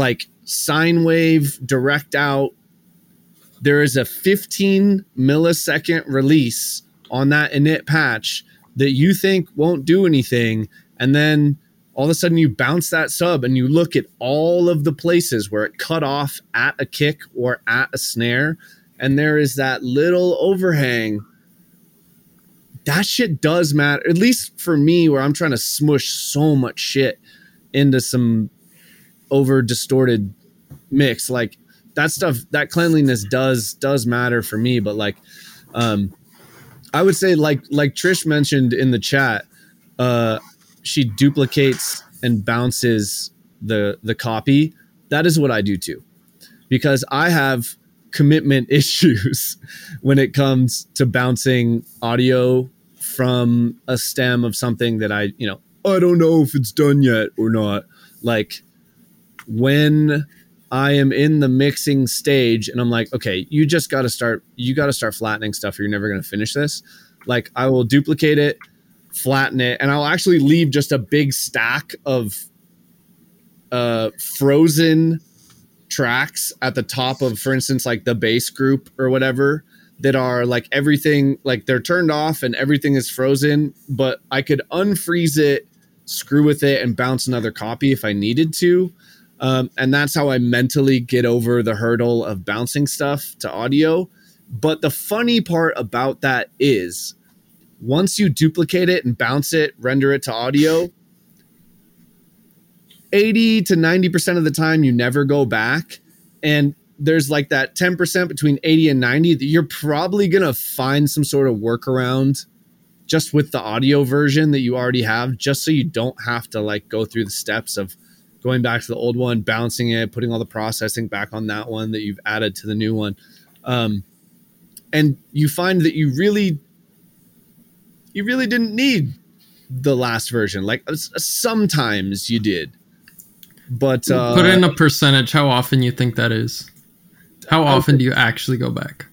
Speaker 3: sine wave, direct out. There is a fifteen millisecond release on that init patch that you think won't do anything. And then all of a sudden you bounce that sub and you look at all of the places where it cut off at a kick or at a snare. And there is that little overhang. That shit does matter, at least for me, where I'm trying to smush so much shit into some over distorted mix. Like that stuff, that cleanliness does does matter for me. But like, um, I would say like like Trish mentioned in the chat, uh, she duplicates and bounces the the copy. That is what I do too, because I have commitment issues when it comes to bouncing audio from a stem of something that I, you know, I don't know if it's done yet or not. Like when I am in the mixing stage and I'm like, okay, you just got to start, you got to start flattening stuff or you're never going to finish this. Like I will duplicate it, flatten it, and I'll actually leave just a big stack of uh, frozen tracks at the top of, for instance, like the bass group or whatever, that are like everything, like they're turned off and everything is frozen, but I could unfreeze it, screw with it, and bounce another copy if I needed to. Um, and that's how I mentally get over the hurdle of bouncing stuff to audio. But the funny part about that is once you duplicate it and bounce it, render it to audio, eighty to ninety percent of the time you never go back. And there's like that ten percent between eighty and ninety that you're probably going to find some sort of workaround just with the audio version that you already have, just so you don't have to like go through the steps of going back to the old one, bouncing it, putting all the processing back on that one that you've added to the new one. Um, and you find that you really, you really didn't need the last version. Like sometimes you did, but uh,
Speaker 4: put in a percentage. How often you think that is? How often do you actually go back?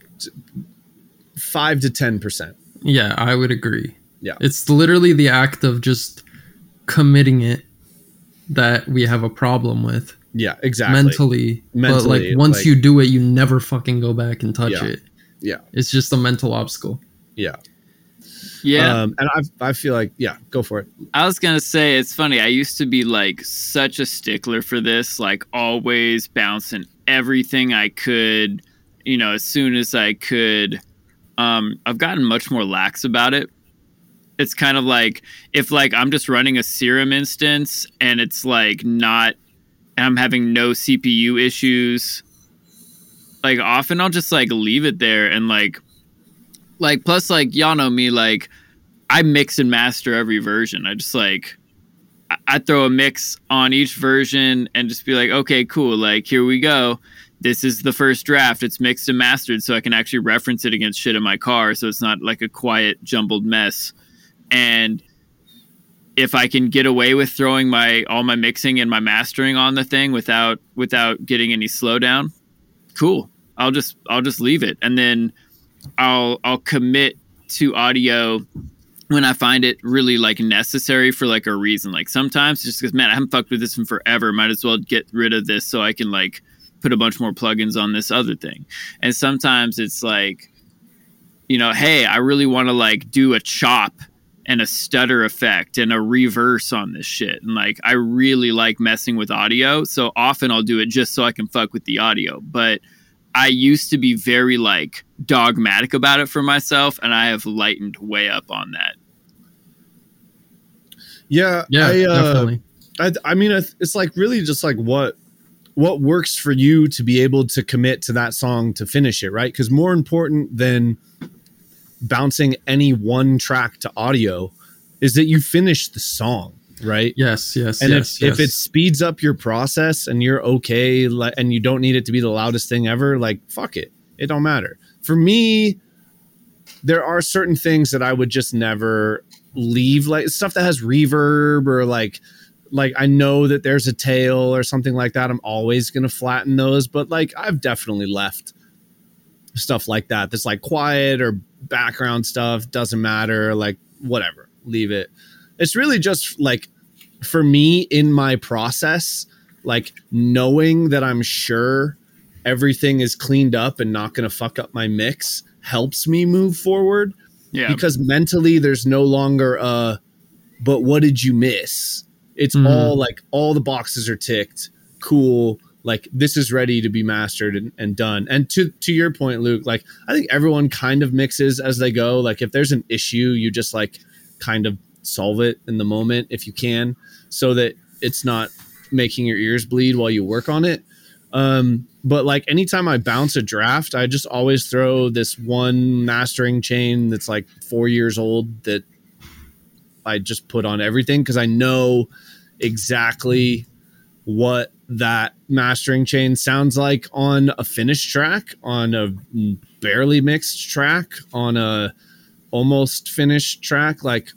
Speaker 3: Five to ten percent.
Speaker 4: Yeah, I would agree.
Speaker 3: Yeah,
Speaker 4: it's literally the act of just committing it that we have a problem with.
Speaker 3: Yeah, exactly.
Speaker 4: Mentally,
Speaker 3: Mentally,
Speaker 4: but like once
Speaker 3: like,
Speaker 4: you do it, you never fucking go back and touch
Speaker 3: yeah,
Speaker 4: it.
Speaker 3: Yeah,
Speaker 4: it's just a mental obstacle.
Speaker 3: Yeah,
Speaker 1: yeah.
Speaker 3: Um, and I I feel like yeah, go for it.
Speaker 1: I was gonna say it's funny. I used to be like such a stickler for this, like always bouncing everything I could, you know, as soon as I could. Um, I've gotten much more lax about it. It's kind of like if like I'm just running a Serum instance and it's like not, and I'm having no C P U issues. Like often I'll just like leave it there and like, like plus like y'all know me, like I mix and master every version. I just like I, I throw a mix on each version and just be like, okay, cool. Like here we go. This is the first draft. It's mixed and mastered, so I can actually reference it against shit in my car, so it's not like a quiet, jumbled mess. And if I can get away with throwing my all my mixing and my mastering on the thing without without getting any slowdown, cool. I'll just I'll just leave it, and then I'll I'll commit to audio when I find it really like necessary for like a reason. Like sometimes just because man, I haven't fucked with this in forever. Might as well get rid of this so I can like put a bunch more plugins on this other thing. And sometimes it's like, you know, hey, I really want to like do a chop and a stutter effect and a reverse on this shit. And like, I really like messing with audio. So often I'll do it just so I can fuck with the audio. But I used to be very like dogmatic about it for myself. And I have lightened way up on that.
Speaker 3: Yeah.
Speaker 4: Yeah,
Speaker 3: I, uh,
Speaker 4: definitely.
Speaker 3: I, I mean, it's like really just like what, what works for you to be able to commit to that song to finish it, right? Because more important than bouncing any one track to audio is that you finish the song, right?
Speaker 4: Yes, yes,
Speaker 3: and
Speaker 4: yes,
Speaker 3: if,
Speaker 4: yes.
Speaker 3: if it speeds up your process and you're okay and you don't need it to be the loudest thing ever, like fuck it, it don't matter. For me, there are certain things that I would just never leave, like stuff that has reverb or like like I know that there's a tail or something like that. I'm always going to flatten those, but like I've definitely left stuff like that. That's like quiet or background stuff. Doesn't matter. Like whatever, leave it. It's really just like for me in my process like knowing that I'm sure everything is cleaned up and not going to fuck up my mix helps me move forward.
Speaker 1: Yeah.
Speaker 3: Because mentally there's no longer a, but what did you miss? It's
Speaker 4: Mhm.
Speaker 3: all like all the boxes are ticked. Cool. Like this is ready to be mastered and, and done. And to, to your point, Luke, like I think everyone kind of mixes as they go. Like if there's an issue, you just like kind of solve it in the moment if you can, so that it's not making your ears bleed while you work on it. Um, but like anytime I bounce a draft, I just always throw this one mastering chain that's like four years old that I just put on everything, because I know exactly what that mastering chain sounds like on a finished track, on a barely mixed track, on a almost finished track. Like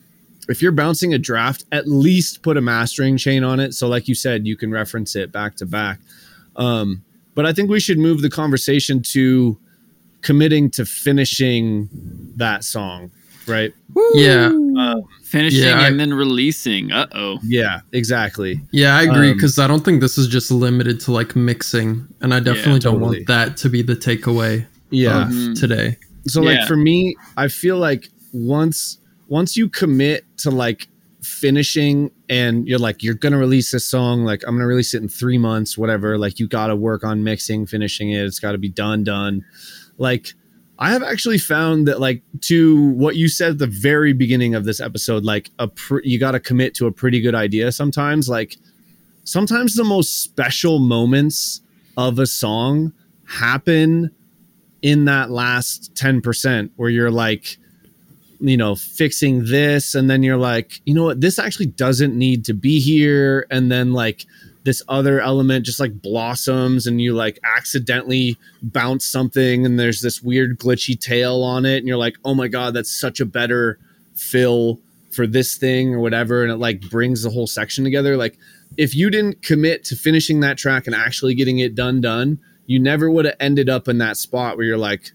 Speaker 3: if you're bouncing a draft, at least put a mastering chain on it. So like you said, you can reference it back to back. Um, but I think we should move the conversation to committing to finishing that song, right?
Speaker 4: Yeah.
Speaker 3: Uh,
Speaker 1: Finishing
Speaker 4: Yeah, I-
Speaker 1: and then releasing. Uh-oh.
Speaker 3: yeah, exactly.
Speaker 4: Yeah, I agree,
Speaker 3: Um,
Speaker 4: because I don't think this is just limited to like mixing, and I definitely don't
Speaker 3: totally.
Speaker 4: want that to be the takeaway
Speaker 3: Yeah.
Speaker 4: of
Speaker 1: Mhm.
Speaker 4: today.
Speaker 3: So
Speaker 1: Yeah.
Speaker 3: like for me, I feel like once once you commit to like finishing and you're like, you're gonna release this song, like I'm gonna release it in three months, whatever, like you gotta work on mixing, finishing it, it's gotta be done, done. Like I have actually found that, like, to what you said at the very beginning of this episode, like a pr- you gotta commit to a pretty good idea sometimes. Like sometimes the most special moments of a song happen in that last ten percent where you're like, you know, fixing this, and then you're like, you know what, this actually doesn't need to be here, and then like this other element just like blossoms and you like accidentally bounce something and there's this weird glitchy tail on it and you're like, oh my god, that's such a better fill for this thing or whatever, and it like brings the whole section together. Like if you didn't commit to finishing that track and actually getting it done done, you never would have ended up in that spot where you're like,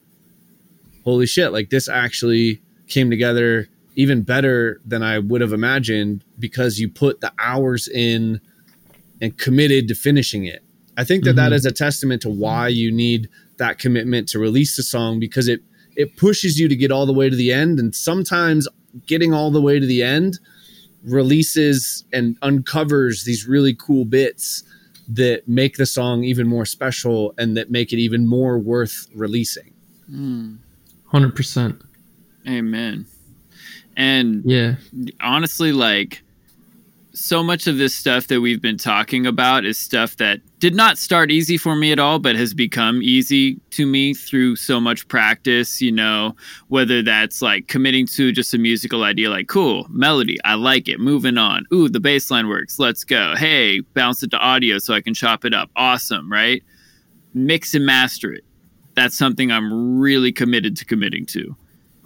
Speaker 3: holy shit, like this actually came together even better than I would have imagined, because you put the hours in and committed to finishing it. I think that
Speaker 4: Mhm.
Speaker 3: that is a testament to why you need that commitment to release the song, because it it pushes you to get all the way to the end, and sometimes getting all the way to the end releases and uncovers these really cool bits that make the song even more special and that make it even more worth releasing.
Speaker 1: Mm,
Speaker 4: one hundred percent.
Speaker 1: amen. And
Speaker 4: Yeah.
Speaker 1: honestly, like, so much of this stuff that we've been talking about is stuff that did not start easy for me at all, but has become easy to me through so much practice, you know, whether that's like committing to just a musical idea, like, cool, melody, I like it, moving on. Ooh, the bass line works, let's go. Hey, bounce it to audio so I can chop it up. Awesome, right? Mix and master it. That's something I'm really committed to committing to.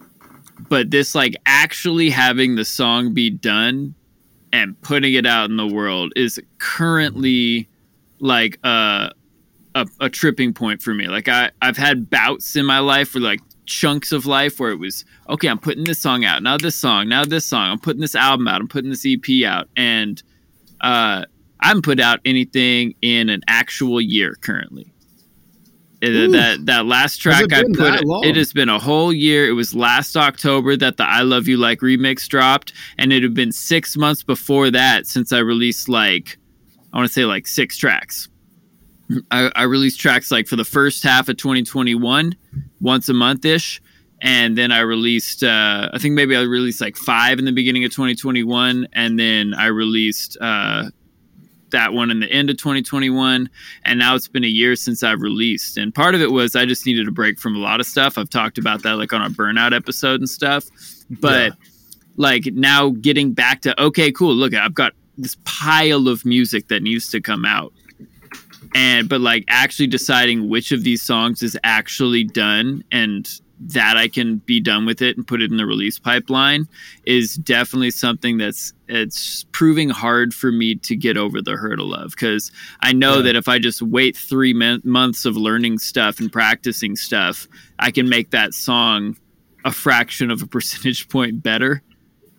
Speaker 1: But this, like, actually having the song be done and putting it out in the world is currently like a, a a tripping point for me. Like I, I've had bouts in my life, or like chunks of life, where it was, okay, I'm putting this song out, now this song, now this song, I'm putting this album out, I'm putting this E P out, and uh, I haven't put out anything in an actual year currently. It, that that last track I
Speaker 3: been
Speaker 1: put,
Speaker 3: that
Speaker 1: it,
Speaker 3: long?
Speaker 1: it has been a whole year. It was last October that the I Love You Like remix dropped, and it had been six months before that since I released, like, I want to say like six tracks. I, I released tracks like for the first half of twenty twenty-one, once a month ish, and then I released uh, I think maybe I released like five in the beginning of twenty twenty-one, and then I released uh, that one in the end of twenty twenty-one, and now it's been a year since I've released. And part of it was I just needed a break from a lot of stuff. I've talked about that like on our burnout episode and stuff, but
Speaker 3: Yeah.
Speaker 1: like now getting back to, okay, cool, look, I've got this pile of music that needs to come out, and but like actually deciding which of these songs is actually done and that I can be done with it and put it in the release pipeline is definitely something that's it's proving hard for me to get over the hurdle of, because I know
Speaker 3: Yeah.
Speaker 1: that if I just wait three mon- months of learning stuff and practicing stuff, I can make that song a fraction of a percentage point better.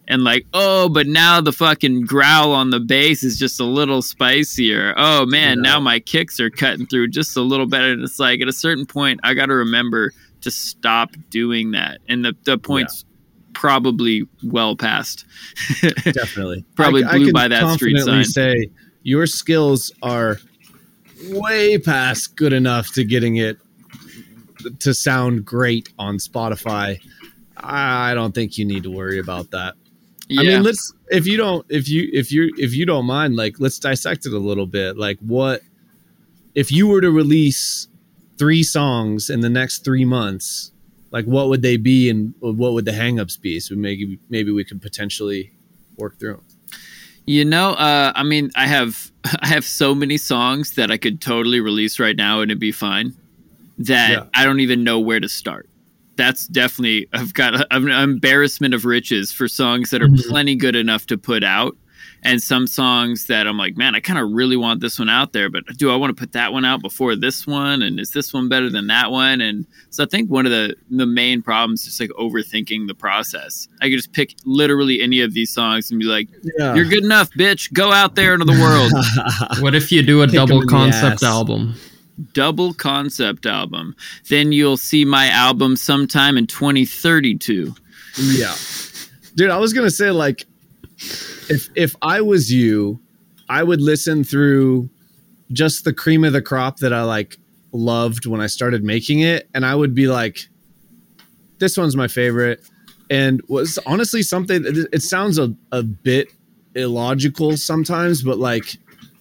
Speaker 1: and like, oh, but now the fucking growl on the bass is just a little spicier. Oh man,
Speaker 3: Yeah.
Speaker 1: now my kicks are cutting through just a little better. And it's like at a certain point, I got to remember to stop doing that. And the, the point's probably well past.
Speaker 3: Definitely.
Speaker 1: Probably
Speaker 3: I, I
Speaker 1: blew
Speaker 3: can
Speaker 1: by that street
Speaker 3: confidently
Speaker 1: sign.
Speaker 3: say your skills are way past good enough to getting it to sound great on Spotify. I don't think you need to worry about that.
Speaker 1: Yeah.
Speaker 3: I mean, let's if you don't if you if you if you don't mind, like let's dissect it a little bit. Like what if you were to release three songs in the next three months, like what would they be and what would the hangups be? So maybe maybe we could potentially work through them.
Speaker 1: You know, uh, I mean, I have I have so many songs that I could totally release right now and it'd be fine. That
Speaker 3: Yeah.
Speaker 1: I don't even know where to start. That's definitely I've got a, an embarrassment of riches for songs that are
Speaker 3: Mm-hmm.
Speaker 1: plenty good enough to put out, and some songs that I'm like, man, I kind of really want this one out there, but do I want to put that one out before this one? And is this one better than that one? And so I think one of the the main problems is like overthinking the process. I could just pick literally any of these songs and be like,
Speaker 3: Yeah.
Speaker 1: you're good enough, bitch. Go out there into the world.
Speaker 4: What if you do a
Speaker 3: Kick 'em
Speaker 4: double
Speaker 3: in the
Speaker 4: concept
Speaker 3: ass.
Speaker 4: album?
Speaker 1: Double concept album. Then you'll see my album sometime in twenty thirty-two.
Speaker 3: Yeah. Dude, I was going to say like if if I was you, I would listen through just the cream of the crop that I like loved when I started making it, and I would be like, this one's my favorite. And was honestly something, it, it sounds a, a bit illogical sometimes, but like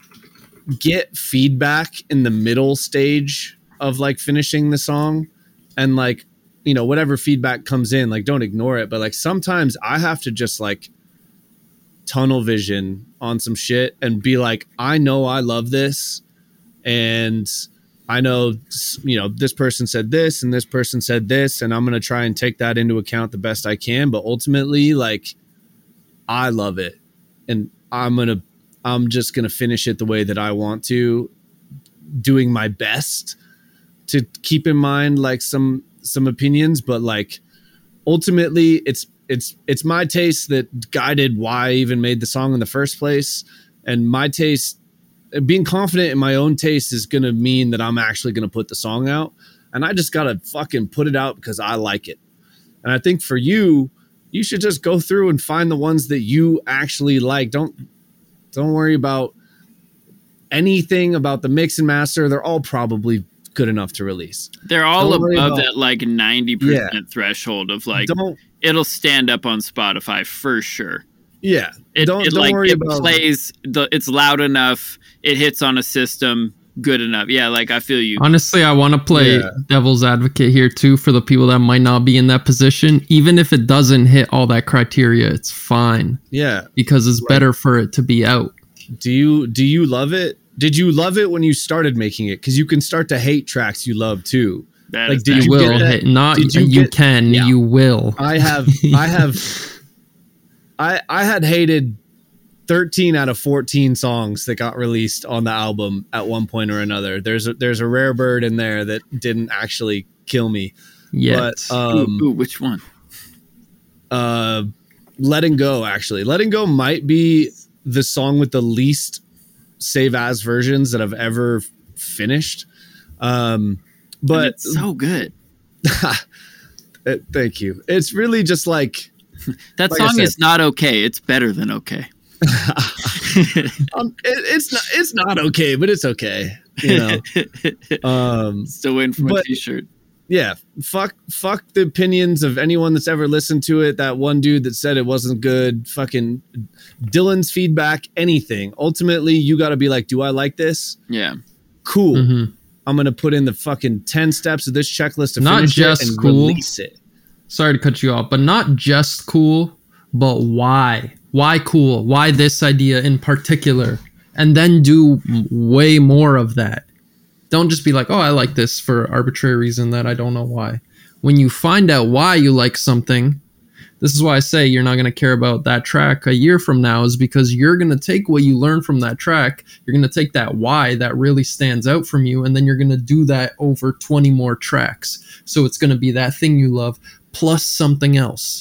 Speaker 3: get feedback in the middle stage of like finishing the song, and like, you know, whatever feedback comes in, like don't ignore it. But like sometimes I have to just like tunnel vision on some shit and be like, I know I love this, and I know, you know, this person said this and this person said this, and I'm going to try and take that into account the best I can. But ultimately, like, I love it, and I'm going to, I'm just going to finish it the way that I want to, doing my best to keep in mind like some, some opinions, but like ultimately it's, it's, it's my taste that guided why I even made the song in the first place. And my taste, being confident in my own taste is going to mean that I'm actually going to put the song out, and I just got to fucking put it out because I like it. And I think for you, you should just go through and find the ones that you actually like. Don't, don't worry about anything about the mix and master. They're all probably good enough to release.
Speaker 1: They're all
Speaker 3: Don't worry
Speaker 1: above
Speaker 3: about-
Speaker 1: that like ninety percent
Speaker 3: Yeah.
Speaker 1: threshold of like,
Speaker 3: Don't,
Speaker 1: it'll stand up on Spotify for sure.
Speaker 3: yeah.
Speaker 1: It,
Speaker 3: don't
Speaker 1: it
Speaker 3: don't
Speaker 1: like
Speaker 3: worry
Speaker 1: it
Speaker 3: about
Speaker 1: plays the it's loud enough, it hits on a system good enough. Yeah, like I feel you.
Speaker 4: Honestly, I want to play
Speaker 3: Yeah.
Speaker 4: devil's advocate here too for the people that might not be in that position. Even if it doesn't hit all that criteria, it's fine
Speaker 3: Yeah.
Speaker 4: because it's
Speaker 3: Right.
Speaker 4: better for it to be out.
Speaker 3: Do you do you love it? Did you love it when you started making it? Because you can start to hate tracks you love too.
Speaker 1: That
Speaker 3: like,
Speaker 1: is
Speaker 3: did
Speaker 1: that-
Speaker 4: You
Speaker 3: you get
Speaker 4: will
Speaker 3: that?
Speaker 4: hit, not
Speaker 3: Did
Speaker 4: you,
Speaker 3: you get-
Speaker 4: can,
Speaker 3: Yeah.
Speaker 4: you will.
Speaker 3: I have I have I I had hated thirteen out of fourteen songs that got released on the album at one point or another. There's a, there's a rare bird in there that didn't actually kill me.
Speaker 4: Yet.
Speaker 3: But um
Speaker 1: ooh, ooh, which one?
Speaker 3: uh Letting Go, actually. Letting Go might be the song with the least save as versions that I've ever finished. Um
Speaker 1: But
Speaker 3: but
Speaker 1: it's so good.
Speaker 3: uh, thank you. It's really just like
Speaker 1: That
Speaker 3: like I
Speaker 1: song
Speaker 3: said-
Speaker 1: is not okay. It's better than okay.
Speaker 3: um, it, it's not it's not okay, but it's okay. You know. Um
Speaker 1: Still waiting for my
Speaker 3: But-
Speaker 1: t-shirt.
Speaker 3: yeah, fuck fuck the opinions of anyone that's ever listened to it. That one dude that said it wasn't good, fucking Dylan's feedback, anything. Ultimately, you got to be like, do I like this?
Speaker 1: Yeah.
Speaker 3: Cool.
Speaker 4: Mhm.
Speaker 3: I'm going to put in the fucking ten steps of this checklist to
Speaker 4: Not
Speaker 3: finish
Speaker 4: just
Speaker 3: it and
Speaker 4: cool.
Speaker 3: release it.
Speaker 4: Sorry to cut you off, but not just cool, but why? Why cool? Why this idea in particular? And then do m- way more of that. Don't just be like, oh, I like this for arbitrary reason that I don't know why. When you find out why you like something, this is why I say you're not going to care about that track a year from now, is because you're going to take what you learn from that track. You're going to take that why that really stands out from you, and then you're going to do that over twenty more tracks. So it's going to be that thing you love plus something else.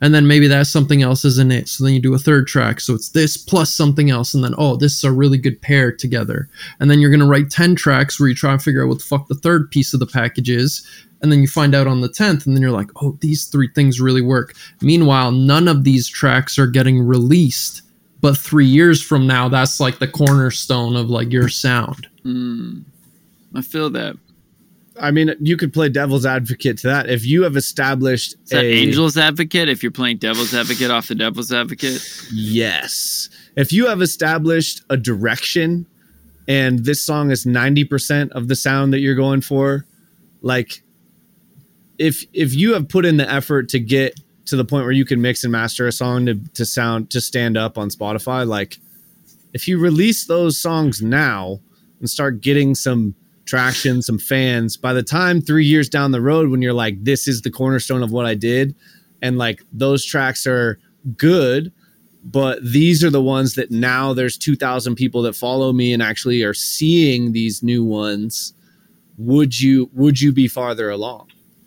Speaker 4: And then maybe that something else isn't it. So then you do a third track. So it's this plus something else. And then, oh, this is a really good pair together. And then you're going to write ten tracks where you try and figure out what the fuck the third piece of the package is. And then you find out on the tenth, and then you're like, oh, these three things really work. Meanwhile, none of these tracks are getting released. But three years from now, that's like the cornerstone of like your sound.
Speaker 1: Mm, I feel that.
Speaker 3: I mean, you could play devil's advocate to that. If you have established
Speaker 1: Is that
Speaker 3: a
Speaker 1: angel's advocate if you're playing devil's advocate off the devil's advocate?
Speaker 3: Yes. If you have established a direction and this song is ninety percent of the sound that you're going for, like if if you have put in the effort to get to the point where you can mix and master a song to, to sound to stand up on Spotify, like if you release those songs now and start getting some traction, some fans, by the time three years down the road when you're like, this is the cornerstone of what I did, and like those tracks are good, but these are the ones that now there's two thousand people that follow me and actually are seeing these new ones, would you would you be farther along?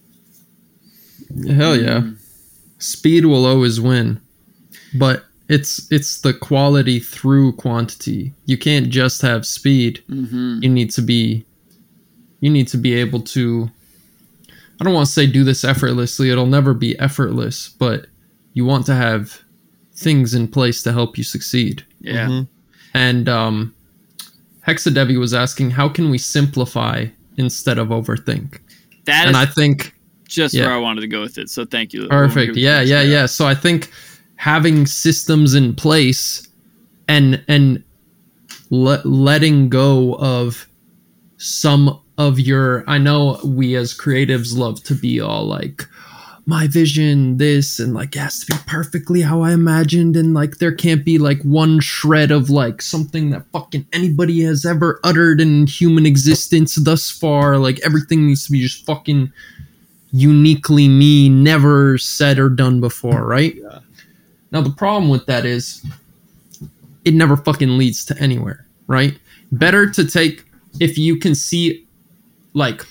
Speaker 4: Hell yeah. Speed will always win. But it's it's the quality through quantity. You can't just have speed.
Speaker 1: Mm-hmm.
Speaker 4: You need to be you need to be able to, I don't want to say do this effortlessly. It'll never be effortless, but you want to have things in place to help you succeed.
Speaker 1: Yeah.
Speaker 3: Mm-hmm.
Speaker 4: And um, Hexadevi was asking, how can we simplify instead of overthink?
Speaker 1: That
Speaker 4: and
Speaker 1: is
Speaker 4: I think
Speaker 1: just
Speaker 4: yeah.
Speaker 1: where I wanted to go with it. So thank you.
Speaker 4: Perfect. Yeah, yeah, yeah. So I think having systems in place and and le- letting go of some of your, I know we as creatives love to be all like, my vision, this, and like it has to be perfectly how I imagined, and like there can't be like one shred of like something that fucking anybody has ever uttered in human existence thus far. Like everything needs to be just fucking uniquely me, never said or done before, right?
Speaker 3: Yeah.
Speaker 4: Now the problem with that is it never fucking leads to anywhere, right? Better to take, if you can see, like,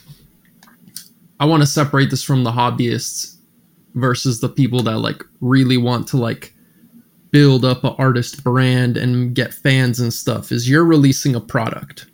Speaker 4: I want to separate this from the hobbyists versus the people that like really want to like build up an artist brand and get fans and stuff, is you're releasing a product.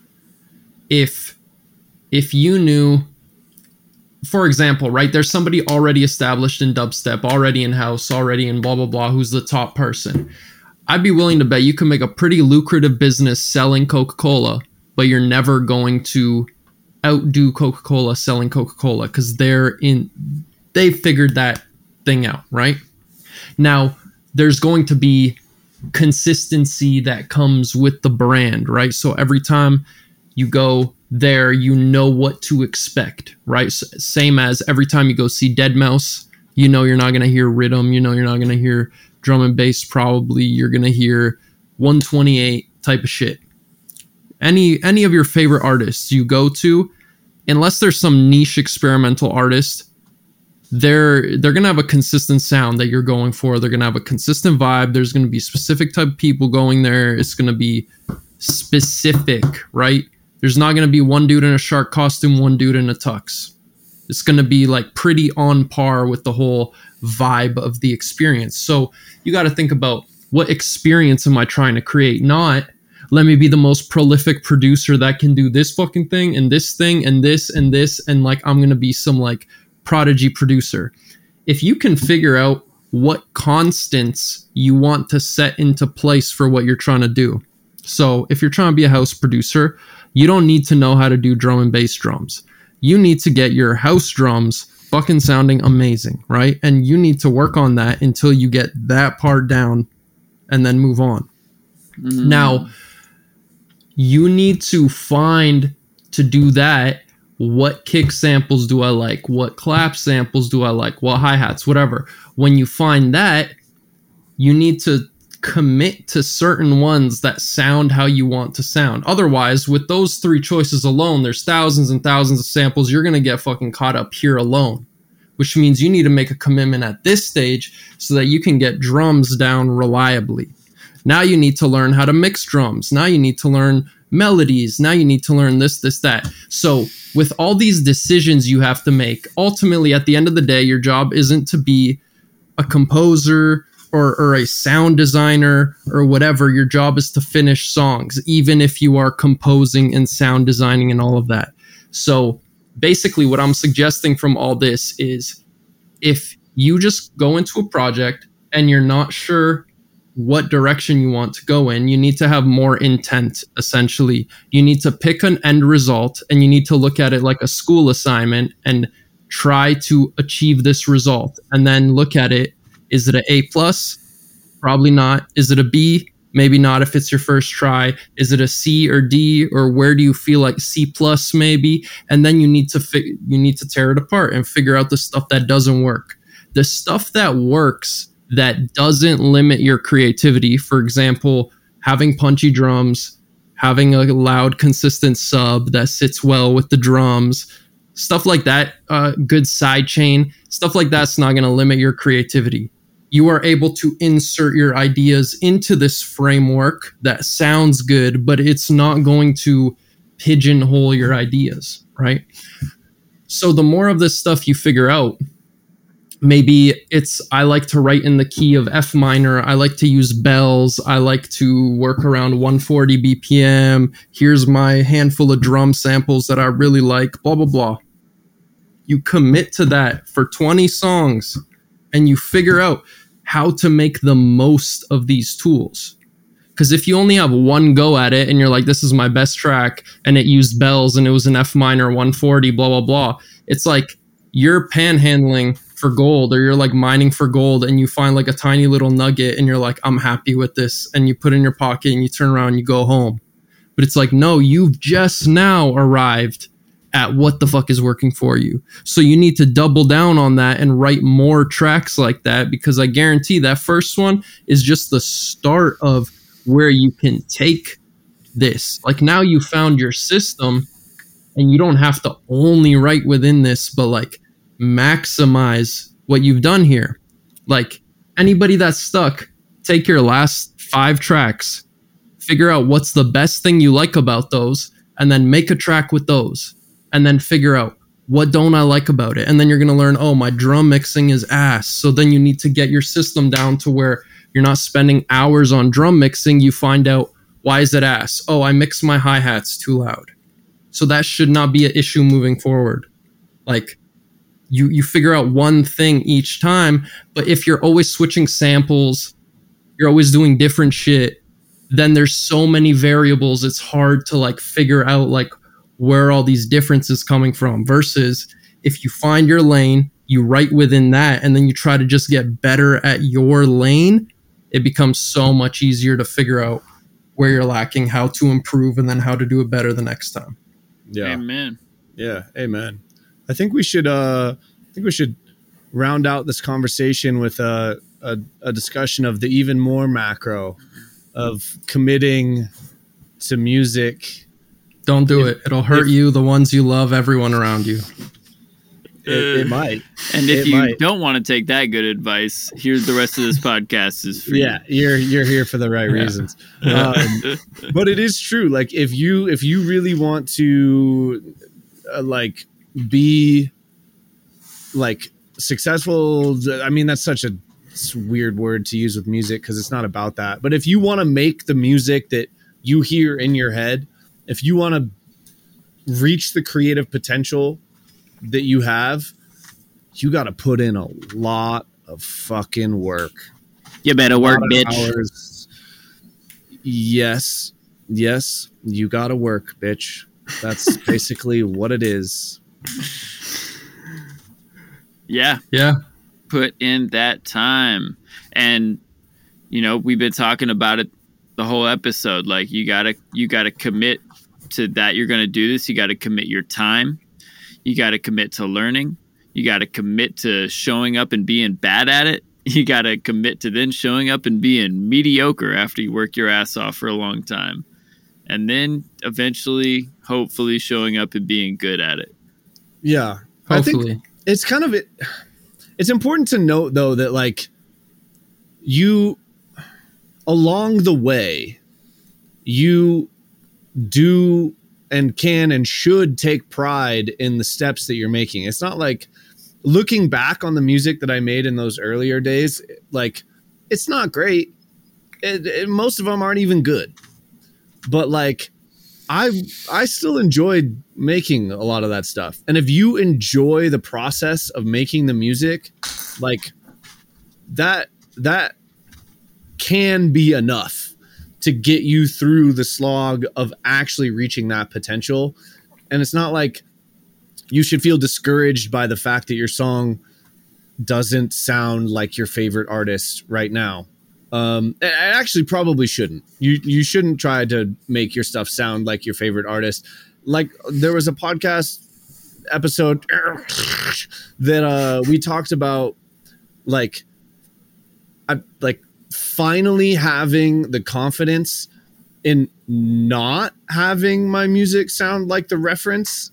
Speaker 4: If if you knew, for example, right, there's somebody already established in dubstep, already in house, already in blah blah blah, who's the top person. I'd be willing to bet you can make a pretty lucrative business selling Coca-Cola, but you're never going to outdo Coca-Cola selling Coca-Cola because they're in they figured that thing out, right? Now, there's going to be consistency that comes with the brand, right? So every time you go there, you know what to expect, right? S- same as every time you go see deadmau five, you know you're not going to hear rhythm, you know you're not going to hear drum and bass, probably you're going to hear one twenty-eight type of shit. Any any of your favorite artists you go to, unless there's some niche experimental artist, they're they're gonna have a consistent sound that you're going for. They're gonna have a consistent vibe. There's gonna be specific type of people going there. It's gonna be specific, right? There's not gonna be one dude in a shark costume, one dude in a tux. It's gonna be like pretty on par with the whole vibe of the experience. So you got to think about, what experience am I trying to create? Not, let me be the most prolific producer that can do this fucking thing and this thing and this and this, and like I'm gonna be some like prodigy producer. If you can figure out what constants you want to set into place for what you're trying to do. So if you're trying to be a house producer, you don't need to know how to do drum and bass drums. You need to get your house drums fucking sounding amazing, right? And you need to work on that until you get that part down and then move on. Mm. Now, you need to find, to do that, what kick samples do I like? What clap samples do I like? What hi-hats, whatever. When you find that, you need to commit to certain ones that sound how you want to sound. Otherwise, with those three choices alone, there's thousands and thousands of samples. You're going to get fucking caught up here alone, which means you need to make a commitment at this stage so that you can get drums down reliably. Now you need to learn how to mix drums. Now you need to learn melodies. Now you need to learn this, this, that. So with all these decisions you have to make, ultimately at the end of the day, your job isn't to be a composer or, or a sound designer or whatever, your job is to finish songs, even if you are composing and sound designing and all of that. So basically what I'm suggesting from all this is if you just go into a project and you're not sure what direction you want to go in, you need to have more intent, essentially. You need to pick an end result and you need to look at it like a school assignment and try to achieve this result. And then look at it. Is it an A plus? Probably not. Is it a B? Maybe not if it's your first try. Is it a C or D, or where do you feel like C plus maybe? And then you need to fi- you need to tear it apart and figure out the stuff that doesn't work. The stuff that works that doesn't limit your creativity. For example, having punchy drums, having a loud, consistent sub that sits well with the drums, stuff like that. Uh, good side chain, stuff like that's not going to limit your creativity. You are able to insert your ideas into this framework that sounds good, but it's not going to pigeonhole your ideas, right? So the more of this stuff you figure out, maybe it's, I like to write in the key of F minor. I like to use bells. I like to work around one forty B P M. Here's my handful of drum samples that I really like, blah, blah, blah. You commit to that for twenty songs and you figure out how to make the most of these tools. Because if you only have one go at it and you're like, this is my best track, and it used bells and it was an F minor one forty, blah, blah, blah. It's like you're panhandling for gold, or you're like mining for gold and you find like a tiny little nugget and you're like, I'm happy with this. And you put it in your pocket and you turn around and you go home. But it's like, no, you've just now arrived at what the fuck is working for you. So you need to double down on that and write more tracks like that, because I guarantee that first one is just the start of where you can take this. Like now you found your system and you don't have to only write within this, but like maximize what you've done here. Like anybody that's stuck, take your last five tracks, figure out what's the best thing you like about those, and then make a track with those. And then figure out what don't I like about it. And then you're going to learn, oh, my drum mixing is ass. So then you need to get your system down to where you're not spending hours on drum mixing. You find out, why is it ass? Oh, I mix my hi-hats too loud. So that should not be an issue moving forward. Like you, you figure out one thing each time. But if you're always switching samples, you're always doing different shit, then there's so many variables. It's hard to like figure out like where all these differences coming from, versus if you find your lane, you write within that, and then you try to just get better at your lane, it becomes so much easier to figure out where you're lacking, how to improve, and then how to do it better the next time.
Speaker 3: Yeah.
Speaker 1: Amen.
Speaker 3: Yeah. Amen. I think we should, uh, I think we should round out this conversation with a, a, a discussion of the even more macro of committing to music.
Speaker 4: Don't do
Speaker 3: If-
Speaker 4: it. It'll hurt
Speaker 3: if-
Speaker 4: you, the ones you love, everyone around you.
Speaker 3: It, it might.
Speaker 1: And if
Speaker 3: It
Speaker 1: you
Speaker 3: might.
Speaker 1: don't want to take that good advice, here's the rest of this podcast is for
Speaker 3: Yeah, you're you're here for the right
Speaker 4: Yeah.
Speaker 3: reasons. Um, but it is true. Like if you if you really want to uh, like be like successful, I mean that's such a s- weird word to use with music because it's not about that. But if you want to make the music that you hear in your head, if you want to reach the creative potential that you have, you got to put in a lot of fucking work.
Speaker 1: You better
Speaker 3: A
Speaker 1: work,
Speaker 3: lot of
Speaker 1: bitch.
Speaker 3: hours. Yes. Yes. You got to work, bitch. That's basically what it is.
Speaker 1: Yeah.
Speaker 4: Yeah.
Speaker 1: Put in that time. And, you know, we've been talking about it the whole episode. Like you gotta you gotta commit to that you're gonna do this. You gotta commit your time. You gotta commit to learning. You gotta commit to showing up and being bad at it. You gotta commit to then showing up and being mediocre after you work your ass off for a long time. And then eventually, hopefully showing up and being good at it.
Speaker 3: Yeah. I
Speaker 4: Hopefully.
Speaker 3: think it's kind of it. It's important to note though that like you along the way, you do and can and should take pride in the steps that you're making. It's not like looking back on the music that I made in those earlier days, like it's not great. It, it, most of them aren't even good, but like I I still enjoyed making a lot of that stuff. And if you enjoy the process of making the music, like that that can be enough to get you through the slog of actually reaching that potential. And it's not like you should feel discouraged by the fact that your song doesn't sound like your favorite artist right now. Um, it actually probably shouldn't. You you shouldn't try to make your stuff sound like your favorite artist. Like there was a podcast episode that uh, we talked about, like, I, like finally having the confidence in not having my music sound like the reference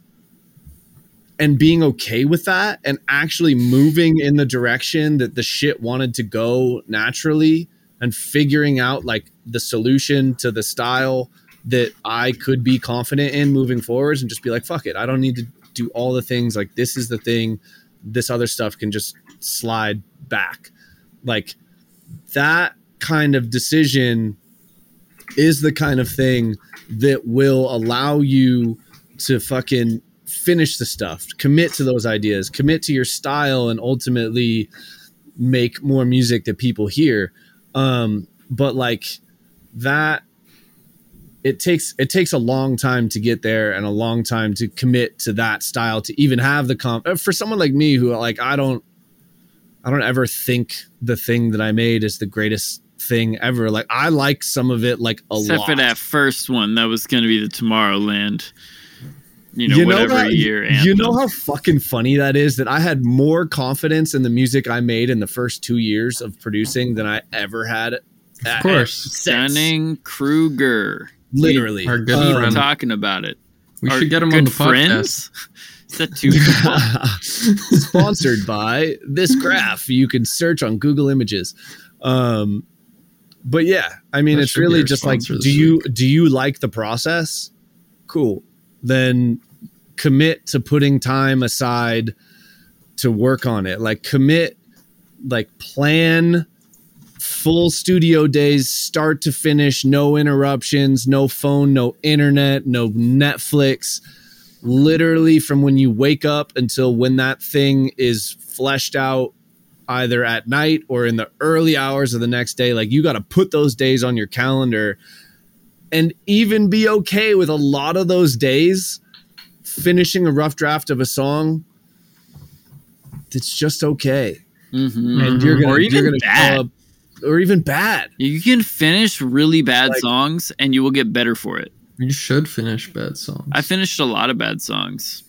Speaker 3: and being okay with that and actually moving in the direction that the shit wanted to go naturally and figuring out like the solution to the style that I could be confident in moving forwards and just be like, fuck it. I don't need to do all the things. Like this is the thing. This other stuff can just slide back. Like that kind of decision is the kind of thing that will allow you to fucking finish the stuff, commit to those ideas, commit to your style, and ultimately make more music that people hear. Um, but like that, it takes, it takes a long time to get there and a long time to commit to that style, to even have the comp for someone like me, who like, I don't, I don't ever think the thing that I made is the greatest thing ever. Like I like some of it like a
Speaker 1: Except
Speaker 3: lot.
Speaker 1: for that first one, that was going to be the Tomorrowland, you know,
Speaker 3: you know
Speaker 1: whatever
Speaker 3: that,
Speaker 1: year. Anthem.
Speaker 3: You know how fucking funny that is, that I had more confidence in the music I made in the first two years of producing than I ever had.
Speaker 4: Of course.
Speaker 1: Dunning Kruger.
Speaker 3: Literally.
Speaker 4: Our good
Speaker 1: Keep
Speaker 4: friend.
Speaker 1: talking about it.
Speaker 4: We
Speaker 1: Our
Speaker 4: should get him
Speaker 1: good
Speaker 4: on the
Speaker 1: friends? Is that too
Speaker 3: Sponsored by this graph you can search on Google Images. Um, but yeah, I mean,
Speaker 4: That
Speaker 3: it's
Speaker 4: should be
Speaker 3: really
Speaker 4: our
Speaker 3: just like,
Speaker 4: sponsor this
Speaker 3: do you
Speaker 4: week.
Speaker 3: do you like the process? Cool. Then commit to putting time aside to work on it. Like commit, like plan full studio days, start to finish, no interruptions, no phone, no internet, no Netflix. Literally from when you wake up until when that thing is fleshed out, either at night or in the early hours of the next day. Like you got to put those days on your calendar and even be okay with a lot of those days finishing a rough draft of a song that's just okay.
Speaker 1: Mm-hmm.
Speaker 3: And you're gonna,
Speaker 1: or even
Speaker 3: you're gonna
Speaker 1: bad.
Speaker 3: show up, or even bad.
Speaker 1: You can finish really bad
Speaker 3: Like-
Speaker 1: songs and you will get better for it.
Speaker 4: You should finish bad songs.
Speaker 1: I finished a lot of bad songs.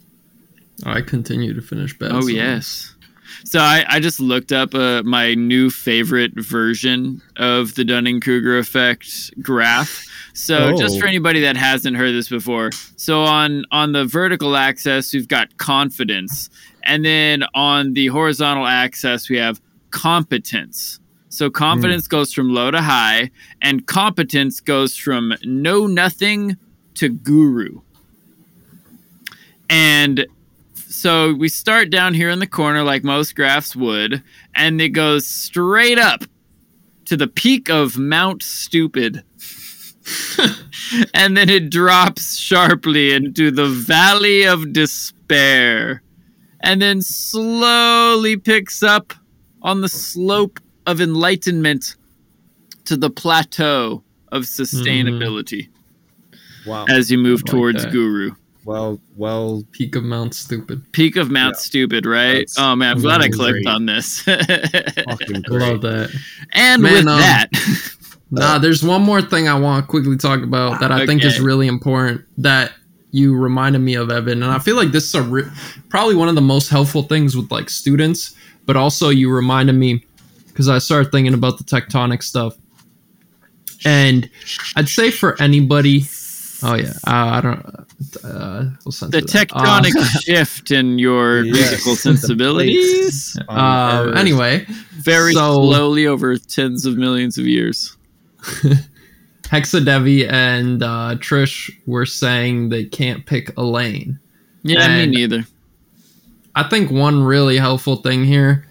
Speaker 4: I continue to finish bad
Speaker 1: Oh,
Speaker 4: songs.
Speaker 1: yes. So I, I just looked up uh, my new favorite version of the Dunning-Kruger effect graph. So
Speaker 3: Oh.
Speaker 1: just for anybody that hasn't heard this before, so on, on the vertical axis, we've got confidence. And then on the horizontal axis, we have competence. So confidence mm. goes from low to high, and competence goes from know nothing to guru. And so we start down here in the corner like most graphs would, and it goes straight up to the peak of Mount Stupid. And then it drops sharply into the Valley of Despair, and then slowly picks up on the slope of enlightenment to the plateau of sustainability.
Speaker 3: Wow.
Speaker 1: As you move
Speaker 4: I like
Speaker 1: towards
Speaker 4: that.
Speaker 1: Guru.
Speaker 3: Well, well,
Speaker 4: Peak of Mount Stupid.
Speaker 1: Peak of Mount
Speaker 3: Yeah.
Speaker 1: Stupid, right?
Speaker 3: That's
Speaker 1: Oh man, I'm glad I
Speaker 3: amazing.
Speaker 1: clicked on this.
Speaker 3: fucking
Speaker 4: I
Speaker 3: great.
Speaker 4: love that.
Speaker 1: And
Speaker 4: Man,
Speaker 1: with
Speaker 4: um,
Speaker 1: that,
Speaker 4: Nah, there's one more thing I want to quickly talk about that I think is
Speaker 1: Okay.
Speaker 4: really important that you reminded me of, Evan. And I feel like this is a re- probably one of the most helpful things with like students, but also you reminded me because I started thinking about the tectonic stuff. And I'd say for anybody, oh yeah, uh, I don't, uh, we'll censor
Speaker 1: the
Speaker 4: that.
Speaker 1: tectonic
Speaker 4: Uh,
Speaker 1: shift in your
Speaker 3: Yes,
Speaker 1: musical
Speaker 3: the
Speaker 1: sensibilities
Speaker 3: on
Speaker 4: uh,
Speaker 3: Earth.
Speaker 4: anyway,
Speaker 1: very
Speaker 4: so-
Speaker 1: slowly over tens of millions of years.
Speaker 4: Hexadevi and uh, Trish were saying they can't pick a lane.
Speaker 1: Yeah,
Speaker 4: And-
Speaker 1: me neither.
Speaker 4: I think one really helpful thing here,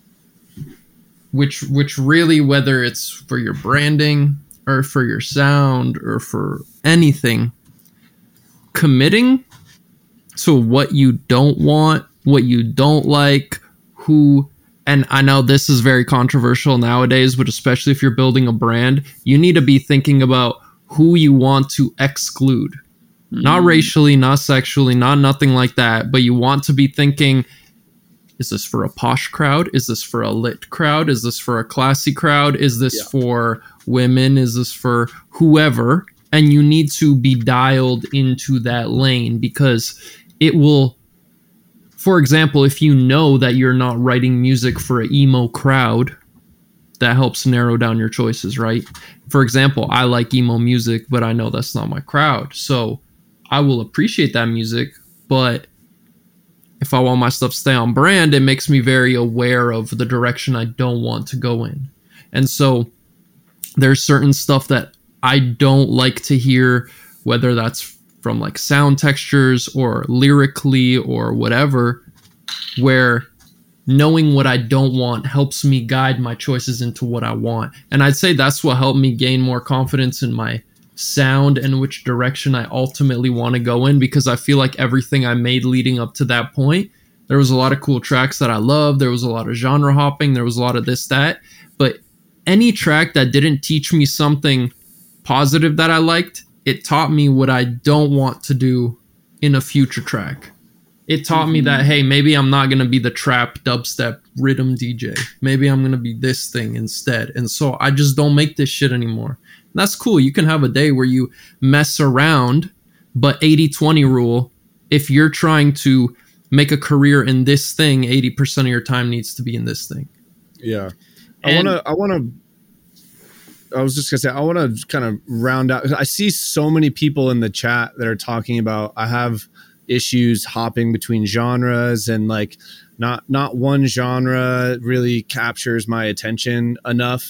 Speaker 4: which which really, whether it's for your branding or for your sound or for anything, committing to what you don't want, what you don't like, who, and I know this is very controversial nowadays, but especially if you're building a brand, you need to be thinking about who you want to exclude. Mm. Not racially, not sexually, not nothing like that, but you want to be thinking, is this for a posh crowd? Is this for a lit crowd? Is this for a classy crowd? Is this yeah. for women? Is this for whoever? And you need to be dialed into that lane, because it will, for example, if you know that you're not writing music for an emo crowd, that helps narrow down your choices, right? For example, I like emo music, but I know that's not my crowd. So I will appreciate that music, but if I want my stuff to stay on brand, it makes me very aware of the direction I don't want to go in. And so there's certain stuff that I don't like to hear, whether that's from like sound textures or lyrically or whatever, where knowing what I don't want helps me guide my choices into what I want. And I'd say that's what helped me gain more confidence in my sound and which direction I ultimately want to go in, because I feel like everything I made leading up to that point, there was a lot of cool tracks that I loved. There was a lot of genre hopping. There was a lot of this, that. But any track that didn't teach me something positive that I liked, it taught me what I don't want to do in a future track. It taught mm-hmm. me that, hey, maybe I'm not going to be the trap, dubstep, rhythm D J. Maybe I'm going to be this thing instead. And so I just don't make this shit anymore. And that's cool. You can have a day where you mess around, but eighty twenty rule, if you're trying to make a career in this thing, eighty percent of your time needs to be in this thing.
Speaker 3: Yeah. I want to, I want to, I was just gonna say, I want to kind of round out. I see so many people in the chat that are talking about, I have issues hopping between genres, and like not, not one genre really captures my attention enough.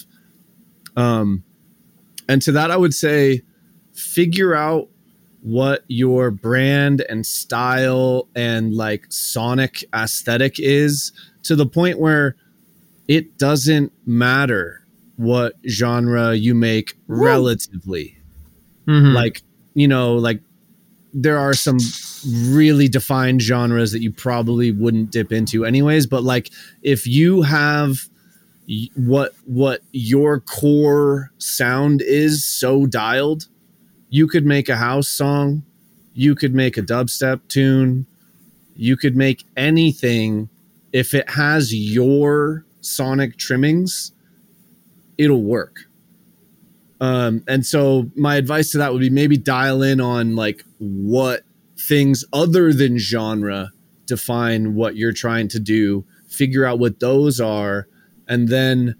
Speaker 3: Um, and to that, I would say, figure out what your brand and style and like sonic aesthetic is, to the point where it doesn't matter what genre you make relatively. Mm-hmm. Like, you know, like there are some really defined genres that you probably wouldn't dip into anyways. But like, if you have what, what your core sound is so dialed, you could make a house song, you could make a dubstep tune, you could make anything. If it has your sonic trimmings, it'll work. Um, and so my advice to that would be maybe dial in on like what things other than genre define what you're trying to do, figure out what those are, and then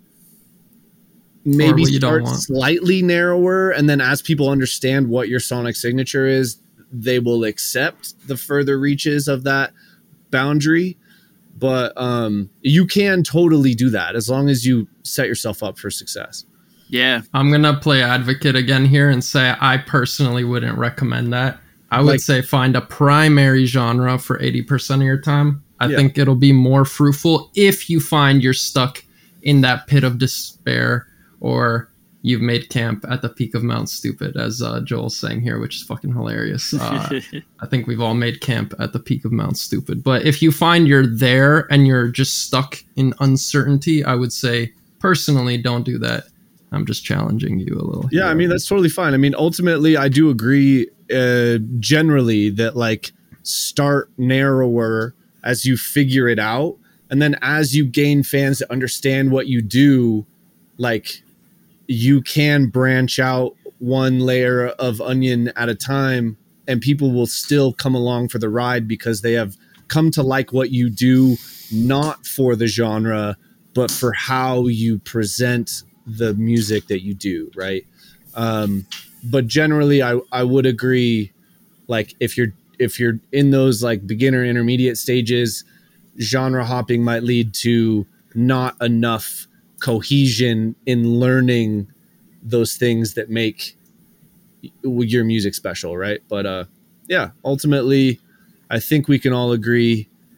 Speaker 3: maybe start slightly narrower. And then as people understand what your sonic signature is, they will accept the further reaches of that boundary. But um, you can totally do that as long as you set yourself up for success.
Speaker 1: Yeah.
Speaker 4: I'm going to play advocate again here and say I personally wouldn't recommend that. I would like, say find a primary genre for eighty percent of your time. I yeah. think it'll be more fruitful if you find you're stuck in that pit of despair, or you've made camp at the peak of Mount Stupid, as uh, Joel's saying here, which is fucking hilarious. Uh, I think we've all made camp at the peak of Mount Stupid. But if you find you're there and you're just stuck in uncertainty, I would say, personally, don't do that. I'm just challenging you a little.
Speaker 3: Yeah, I mean, that's totally fine. I mean, ultimately, I do agree uh, generally that, like, start narrower as you figure it out. And then as you gain fans that understand what you do, like, you can branch out one layer of onion at a time, and people will still come along for the ride because they have come to like what you do, not for the genre, but for how you present the music that you do. Right. Um, but generally I, I would agree. Like if you're, if you're in those like beginner intermediate stages, genre hopping might lead to not enough cohesion in learning those things that make your music special, right? But uh yeah, ultimately I think we can all agree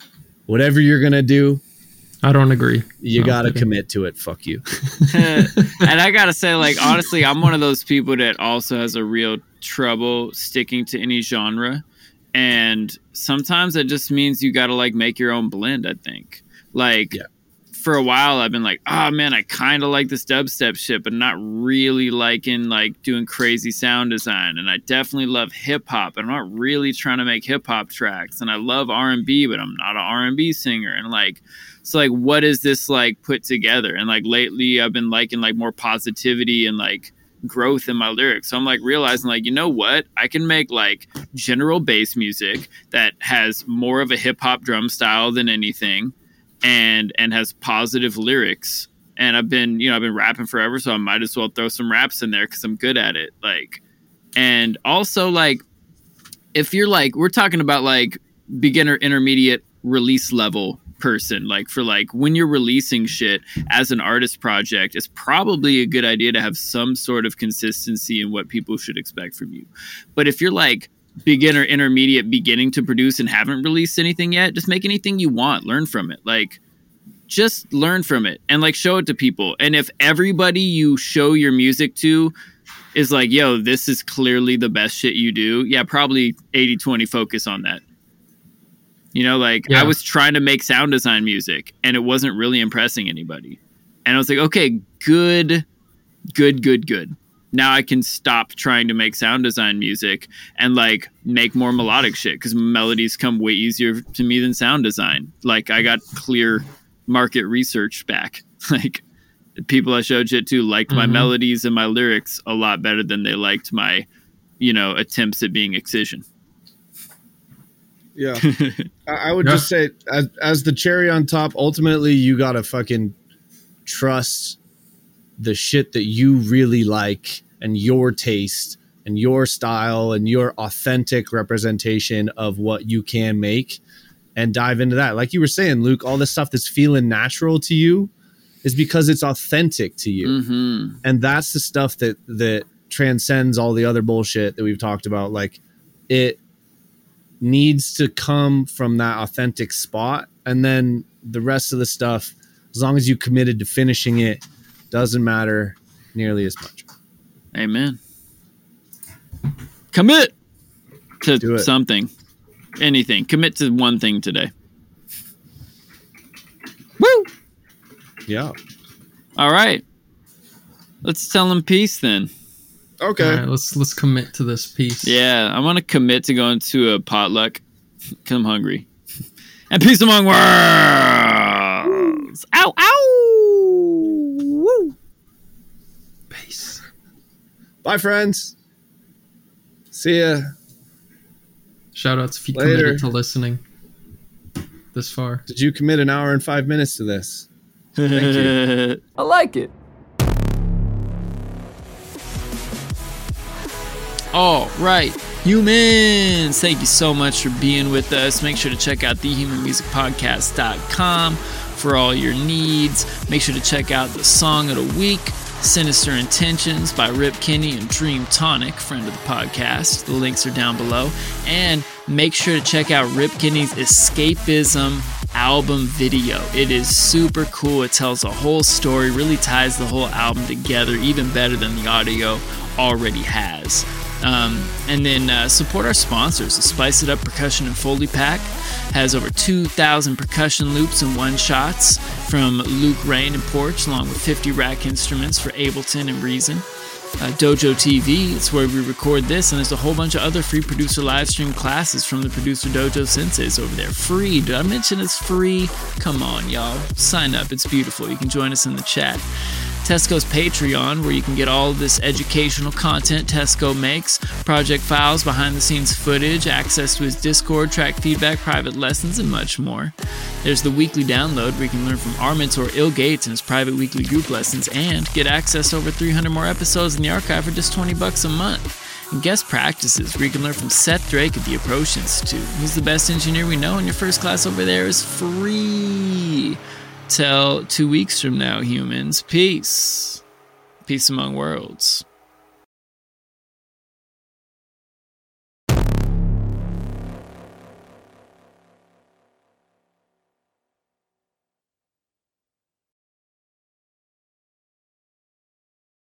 Speaker 3: whatever you're gonna do,
Speaker 4: I don't agree.
Speaker 3: you
Speaker 4: No,
Speaker 3: gotta
Speaker 4: I'm kidding.
Speaker 3: commit to it. Fuck you.
Speaker 1: And I gotta say, like, honestly, I'm one of those people that also has a real trouble sticking to any genre. And sometimes that just means you gotta like make your own blend, I think. Like
Speaker 3: Yeah.
Speaker 1: for a while I've been like, oh man, I kinda like this dubstep shit, but not really liking like doing crazy sound design. And I definitely love hip hop, but I'm not really trying to make hip hop tracks. And I love R and B, but I'm not an R and B singer. And like so like what is this like put together? And like lately I've been liking like more positivity and like growth in my lyrics. So I'm like realizing like, you know what? I can make like general bass music that has more of a hip hop drum style than anything and and has positive lyrics. And I've been, you know, I've been rapping forever, so I might as well throw some raps in there because I'm good at it. Like, and also like if you're like, we're talking about like beginner, intermediate, release level person, like for like when you're releasing shit as an artist project, it's probably a good idea to have some sort of consistency in what people should expect from you. But if you're like beginner, intermediate, beginning to produce and haven't released anything yet, just make anything you want, learn from it. Like just learn from it and like show it to people. And if everybody you show your music to is like, yo, this is clearly the best shit you do, yeah, probably eighty twenty focus on that. You know, like
Speaker 4: Yeah.
Speaker 1: I was trying to make sound design music and it wasn't really impressing anybody. And I was like, okay, good, good, good, good. Now I can stop trying to make sound design music and like make more melodic shit because melodies come way easier to me than sound design. Like I got clear market research back. Like the people I showed shit to liked my
Speaker 4: Mhm.
Speaker 1: melodies and my lyrics a lot better than they liked my, you know, attempts at being excision.
Speaker 3: Yeah. I, I would
Speaker 4: Yeah.
Speaker 3: just say as as the cherry on top, ultimately you gotta fucking trust the shit that you really like and your taste and your style and your authentic representation of what you can make and dive into that. Like you were saying, Luke, all the stuff that's feeling natural to you is because it's authentic to you.
Speaker 1: Mm-hmm.
Speaker 3: And that's the stuff that that transcends all the other bullshit that we've talked about. Like it needs to come from that authentic spot, and then the rest of the stuff, as long as you committed to finishing it, doesn't matter nearly as much.
Speaker 1: Amen. Commit to
Speaker 3: Do it.
Speaker 1: something, anything. Commit to one thing today. Woo!
Speaker 3: Yeah.
Speaker 1: All right. Let's tell them peace then.
Speaker 3: Okay.
Speaker 4: All right, let's let's commit to this piece.
Speaker 1: Yeah, I'm gonna commit to going to a potluck. Cause I'm hungry. And peace among worlds. Ow, ow. Woo.
Speaker 4: Peace.
Speaker 3: Bye, friends. See ya.
Speaker 4: Shout outs if you
Speaker 3: Later.
Speaker 4: committed to listening this far.
Speaker 3: Did you commit an hour and five minutes to this?
Speaker 1: Thank
Speaker 3: you.
Speaker 2: I like it.
Speaker 1: All right, humans, thank you so much for being with us. Make sure to check out the human music podcast dot com for all your needs. Make sure to check out the Song of the Week, Sinister Intentions by Rip Kinney and Dream Tonic, friend of the podcast. The links are down below. And make sure to check out Rip Kinney's Escapism album video. It is super cool. It tells a whole story, really ties the whole album together, even better than the audio already has. Um, and then uh, support our sponsors. The Spice It Up Percussion and Foley Pack has over two thousand percussion loops and one-shots from Luke Rain and Porch, along with fifty rack instruments for Ableton and Reason. Uh, Dojo T V, it's where we record this, and there's a whole bunch of other free producer live stream classes from the Producer Dojo Senseis over there. Free. Did I mention it's free? Come on, y'all. Sign up. It's beautiful. You can join us in the chat. Tesco's Patreon, where you can get all of this educational content Tesco makes, project files, behind-the-scenes footage, access to his Discord, track feedback, private lessons, and much more. There's the weekly download, where you can learn from our mentor, Il Gates, and his private weekly group lessons, and get access to over three hundred more episodes in the archive for just twenty bucks a month. And guest practices, where you can learn from Seth Drake at the Approach Institute. He's the best engineer we know, and your first class over there is free. Till two weeks from now, humans. Peace. Peace among worlds.